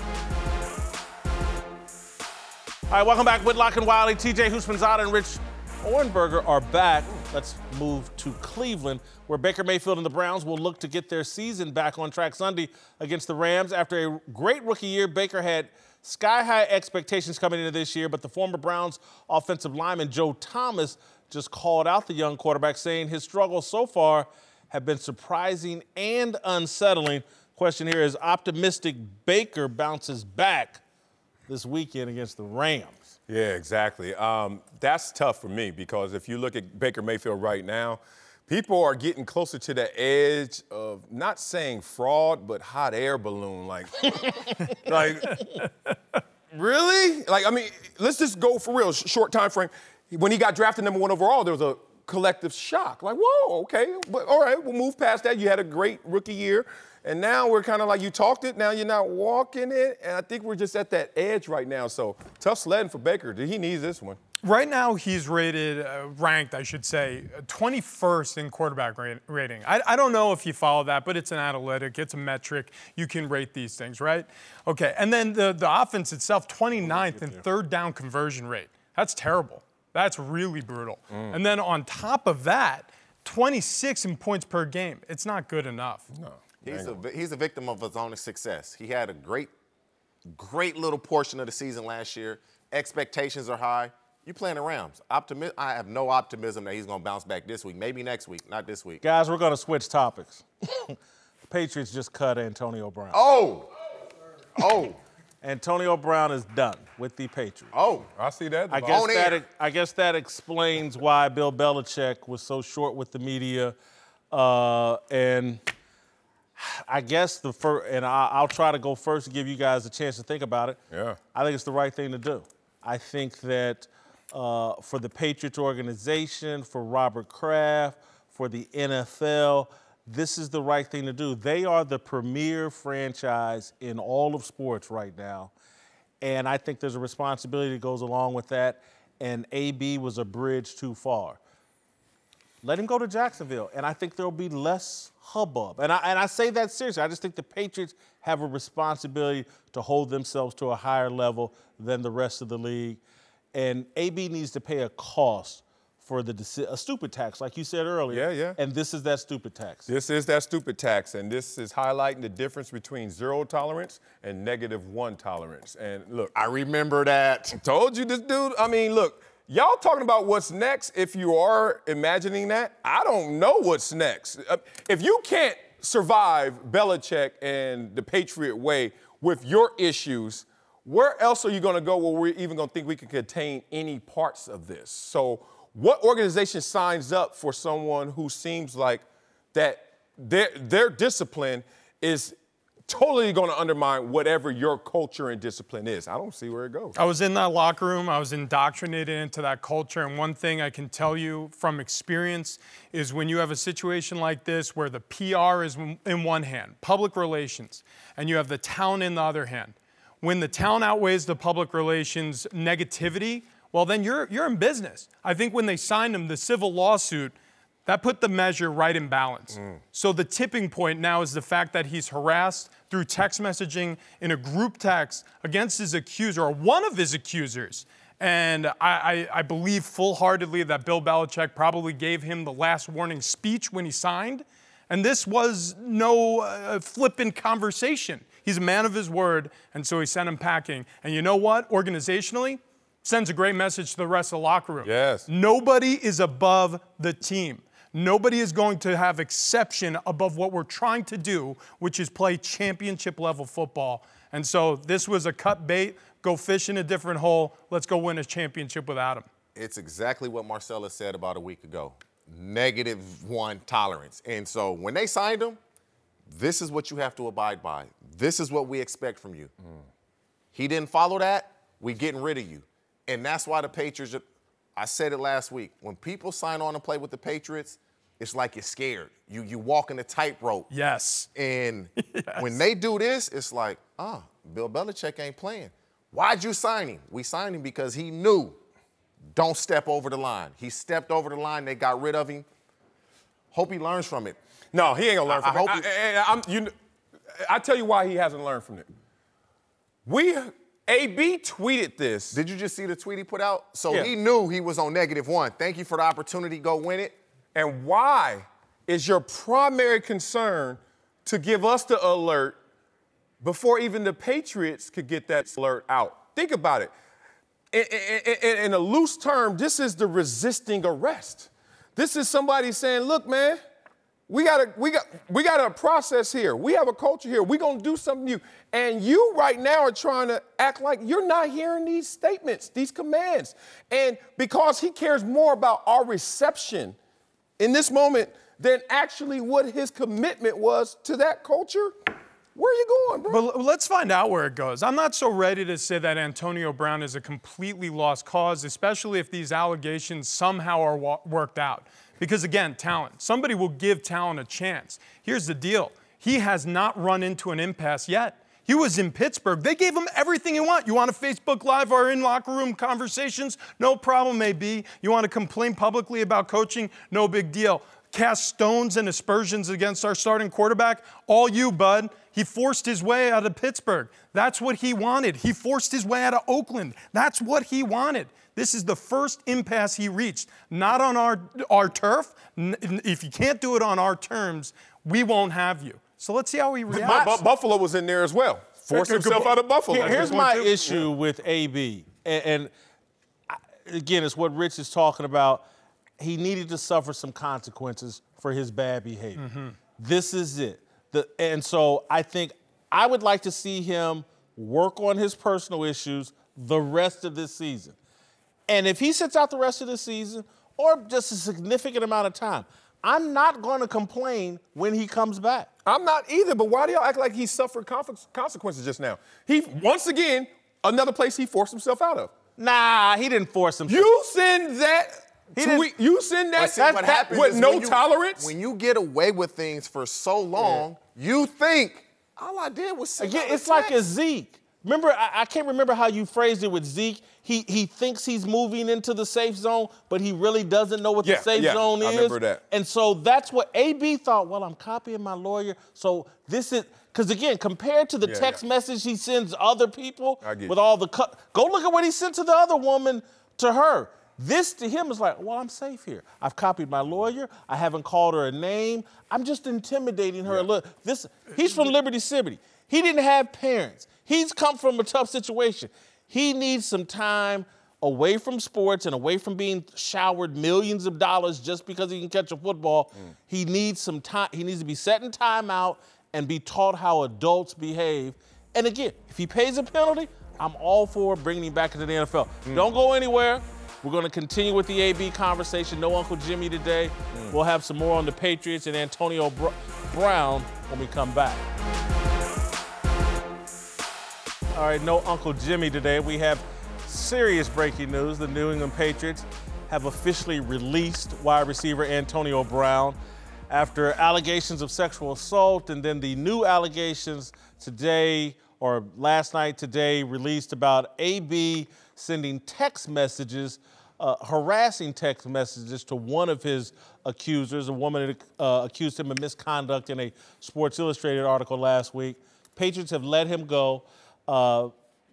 All right, welcome back. Whitlock and Wiley, T J Houshmandzadeh and Rich Ohrnberger are back. Let's move to Cleveland, where Baker Mayfield and the Browns will look to get their season back on track Sunday against the Rams. After a great rookie year, Baker had sky-high expectations coming into this year, but the former Browns offensive lineman Joe Thomas just called out the young quarterback, saying his struggles so far have been surprising and unsettling. Question here is, optimistic Baker bounces back this weekend against the Rams? Yeah, exactly. Um, that's tough for me because if you look at Baker Mayfield right now, people are getting closer to the edge of not saying fraud, but hot air balloon. Like, like, really? Like, I mean, let's just go for real. Short time frame. When he got drafted number one overall, there was a collective shock. Like, whoa, okay, but all right, we'll move past that. You had a great rookie year. And now we're kind of like, you talked it, now you're not walking it. And I think we're just at that edge right now. So tough sledding for Baker. He needs this one. Right now, he's rated, uh, ranked, I should say, twenty-first in quarterback rate, rating. I, I don't know if you follow that, but it's an analytic, it's a metric. You can rate these things, right? Okay, and then the, the offense itself, twenty-ninth in third down conversion rate. That's terrible. That's really brutal. Mm. And then on top of that, twenty-six in points per game. It's not good enough. No. He's a, he's a victim of his own success. He had a great, great little portion of the season last year. Expectations are high. You playing the Rams. Optimi- I have no optimism that he's going to bounce back this week. Maybe next week, not this week. Guys, we're going to switch topics. The Patriots just cut Antonio Brown. Oh! Oh! Antonio Brown is done with the Patriots. Oh, I see that. I guess that, I guess that explains why Bill Belichick was so short with the media. Uh, and I guess the first, and I, I'll try to go first to give you guys a chance to think about it. Yeah. I think it's the right thing to do. I think that uh, for the Patriots organization, for Robert Kraft, for the N F L, this is the right thing to do. They are the premier franchise in all of sports right now. And I think there's a responsibility that goes along with that. And A B was a bridge too far. Let him go to Jacksonville, and I think there'll be less hubbub. And I, and I say that seriously. I just think the Patriots have a responsibility to hold themselves to a higher level than the rest of the league. And A B needs to pay a cost for the deci- a stupid tax, like you said earlier. Yeah, yeah. And this is that stupid tax. This is that stupid tax, and this is highlighting the difference between zero tolerance and negative one tolerance. And look, I remember that. Told you this dude, I mean, look, y'all talking about what's next, if you are imagining that, I don't know what's next. If you can't survive Belichick and the Patriot way with your issues, where else are you going to go where we're even going to think we can contain any parts of this? So what organization signs up for someone who seems like that their, their discipline is totally going to undermine whatever your culture and discipline is? I don't see where it goes. I was in that locker room. I was indoctrinated into that culture. And one thing I can tell you from experience is when you have a situation like this where the P R is in one hand, public relations, and you have the talent in the other hand, when the talent outweighs the public relations negativity, well, then you're, you're in business. I think when they signed him, the civil lawsuit, that put the measure right in balance. Mm. So the tipping point now is the fact that he's harassed through text messaging in a group text against his accuser, or one of his accusers. And I, I, I believe full-heartedly that Bill Belichick probably gave him the last warning speech when he signed. And this was no uh, flippant conversation. He's a man of his word, and so he sent him packing. And you know what? Organizationally, sends a great message to the rest of the locker room. Yes. Nobody is above the team. Nobody is going to have exception above what we're trying to do, which is play championship-level football. And so this was a cut bait. Go fish in a different hole. Let's go win a championship without him. It's exactly what Marcellus said about a week ago. Negative one tolerance. And so when they signed him, this is what you have to abide by. This is what we expect from you. Mm. He didn't follow that, we getting rid of you. And that's why the Patriots, I said it last week, when people sign on to play with the Patriots, it's like you're scared. You you walking a tightrope. Yes. And yes. when they do this, it's like, ah, Bill Belichick ain't playing. Why'd you sign him? We signed him because he knew, don't step over the line. He stepped over the line, they got rid of him. Hope he learns from it. No, he ain't gonna learn I, from I it. hope I, I, I'm, you, I tell you why he hasn't learned from it. We, A B tweeted this. Did you just see the tweet he put out? So Yeah. he knew he was on negative one. Thank you for the opportunity. Go win it. And why is your primary concern to give us the alert before even the Patriots could get that alert out? Think about it. In, in, in a loose term, this is the resisting arrest. This is somebody saying, look, man, we gotta, we got, we got a process here. We have a culture here. We're gonna do something new. And you right now are trying to act like you're not hearing these statements, these commands. And because he cares more about our reception in this moment than actually what his commitment was to that culture, where are you going, bro? But let's find out where it goes. I'm not so ready to say that Antonio Brown is a completely lost cause, especially if these allegations somehow are wa- worked out. Because again, talent. Somebody will give talent a chance. Here's the deal. He has not run into an impasse yet. He was in Pittsburgh. They gave him everything he wanted. You want to Facebook Live our in locker room conversations? No problem, A B. You want to complain publicly about coaching? No big deal. Cast stones and aspersions against our starting quarterback? All you, bud. He forced his way out of Pittsburgh. That's what he wanted. He forced his way out of Oakland. That's what he wanted. This is the first impasse he reached. Not on our, our turf. If you can't do it on our terms, we won't have you. So let's see how he reacts. But Buffalo was in there as well. Forced himself out of Buffalo. Here, here's my issue yeah. with A B. And, and I, again, it's what Rich is talking about. He needed to suffer some consequences for his bad behavior. Mm-hmm. This is it. The, and so I think I would like to see him work on his personal issues the rest of this season. And if he sits out the rest of the season or just a significant amount of time, I'm not going to complain when he comes back. I'm not either, but why do y'all act like he suffered consequences just now? He, once again, another place he forced himself out of. Nah, he didn't force himself. You send that tweet, you send that, see, what happens with is no when you, tolerance? When you get away with things for so long, yeah. you think, all I did was send Again, it's like a Zeke. Remember, I, I can't remember how you phrased it with Zeke. He he thinks he's moving into the safe zone, but he really doesn't know what yeah, the safe yeah, zone is. I remember that. And so that's what A B thought, well, I'm copying my lawyer. So this is, because again, compared to the yeah, text yeah. message he sends other people I get with you. all the, cu- go look at what he sent to the other woman, to her. This to him is like, well, I'm safe here. I've copied my lawyer. I haven't called her a name. I'm just intimidating her yeah. a little. This, he's from Liberty City. He didn't have parents. He's come from a tough situation. He needs some time away from sports and away from being showered millions of dollars just because he can catch a football. Mm. He needs some time. He needs to be set in time out and be taught how adults behave. And again, if he pays a penalty, I'm all for bringing him back into the N F L. Mm. Don't go anywhere. We're going to continue with the A B conversation. No Uncle Jimmy today. Mm. We'll have some more on the Patriots and Antonio Br- Brown when we come back. All right, no Uncle Jimmy today. We have serious breaking news. The New England Patriots have officially released wide receiver Antonio Brown after allegations of sexual assault, and then the new allegations today, or last night today, released about A B sending text messages, uh, harassing text messages to one of his accusers, a woman that uh, accused him of misconduct in a Sports Illustrated article last week. Patriots have let him go. Uh,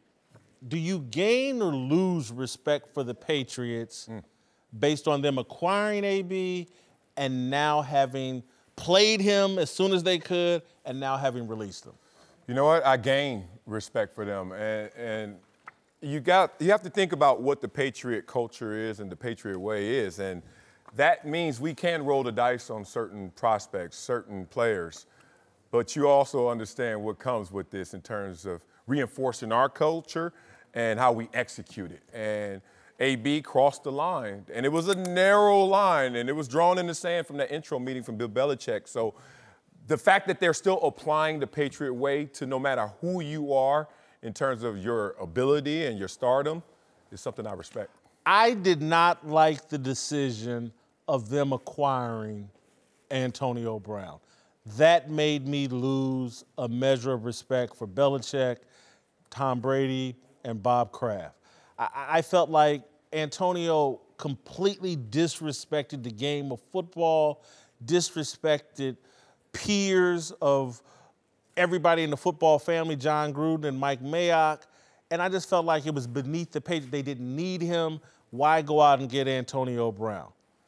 do you gain or lose respect for the Patriots mm. based on them acquiring A B and now having played him as soon as they could and now having released him? You know what? I gain respect for them. And, and you got you have to think about what the Patriot culture is and the Patriot way is. And that means we can roll the dice on certain prospects, certain players. But you also understand what comes with this in terms of reinforcing our culture and how we execute it. And A B crossed the line, and it was a narrow line, and it was drawn in the sand from that intro meeting from Bill Belichick. So the fact that they're still applying the Patriot way to no matter who you are in terms of your ability and your stardom is something I respect. I did not like the decision of them acquiring Antonio Brown. That made me lose a measure of respect for Belichick, Tom Brady, and Bob Kraft. I, I felt like Antonio completely disrespected the game of football, disrespected peers of everybody in the football family, John Gruden and Mike Mayock, and I just felt like it was beneath the Patriots. They didn't need him. Why go out and get Antonio Brown?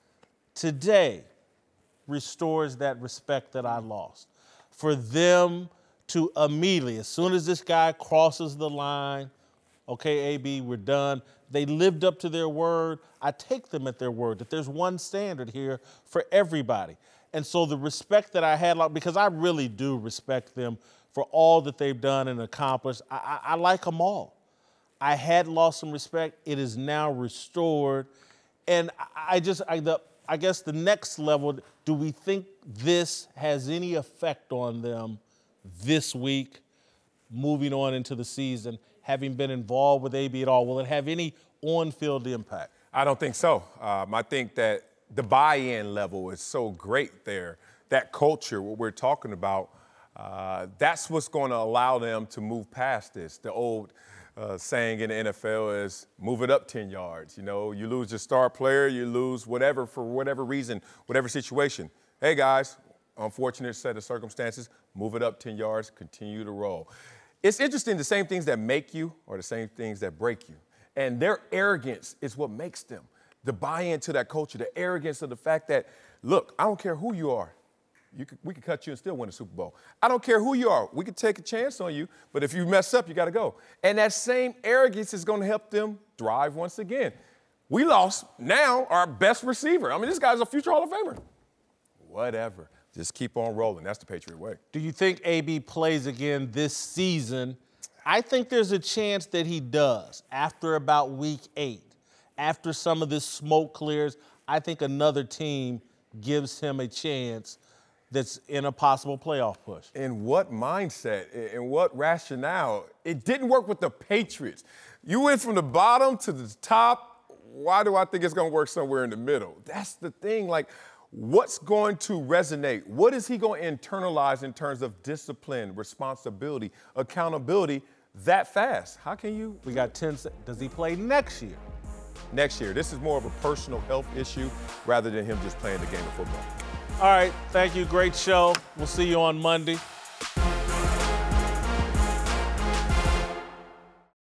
Today restores that respect that I lost. For them to immediately, as soon as this guy crosses the line, okay, A B, we're done. They lived up to their word. I take them at their word that there's one standard here for everybody. And so the respect that I had, because I really do respect them for all that they've done and accomplished, I, I, I like them all. I had lost some respect. It is now restored. And I, I just, I, the, I guess the next level, do we think this has any effect on them this week, moving on into the season, having been involved with A B at all? Will it have any on-field impact? I don't think so. Um, I think that the buy-in level is so great there. That culture, what we're talking about, Uh, that's what's going to allow them to move past this. The old uh, saying in the N F L is move it up ten yards. You know, you lose your star player, you lose whatever for whatever reason, whatever situation. Hey, guys, unfortunate set of circumstances, move it up ten yards, continue to roll. It's interesting, the same things that make you are the same things that break you. And their arrogance is what makes them. The buy-in to that culture, the arrogance of the fact that, look, I don't care who you are. You could, we could cut you and still win a Super Bowl. I don't care who you are. We could take a chance on you, but if you mess up, you got to go. And that same arrogance is going to help them thrive once again. We lost now our best receiver. I mean, this guy's a future Hall of Famer. Whatever. Just keep on rolling. That's the Patriot way. Do you think A B plays again this season? I think there's a chance that he does after about week eight. After some of this smoke clears, I think another team gives him a chance that's in a possible playoff push. In what mindset, in what rationale? It didn't work with the Patriots. You went from the bottom to the top. Why do I think it's going to work somewhere in the middle? That's the thing. Like, what's going to resonate? What is he going to internalize in terms of discipline, responsibility, accountability that fast? How can you? We got ten seconds. Does he play next year? Next year. This is more of a personal health issue rather than him just playing the game of football. All right. Thank you. Great show. We'll see you on Monday.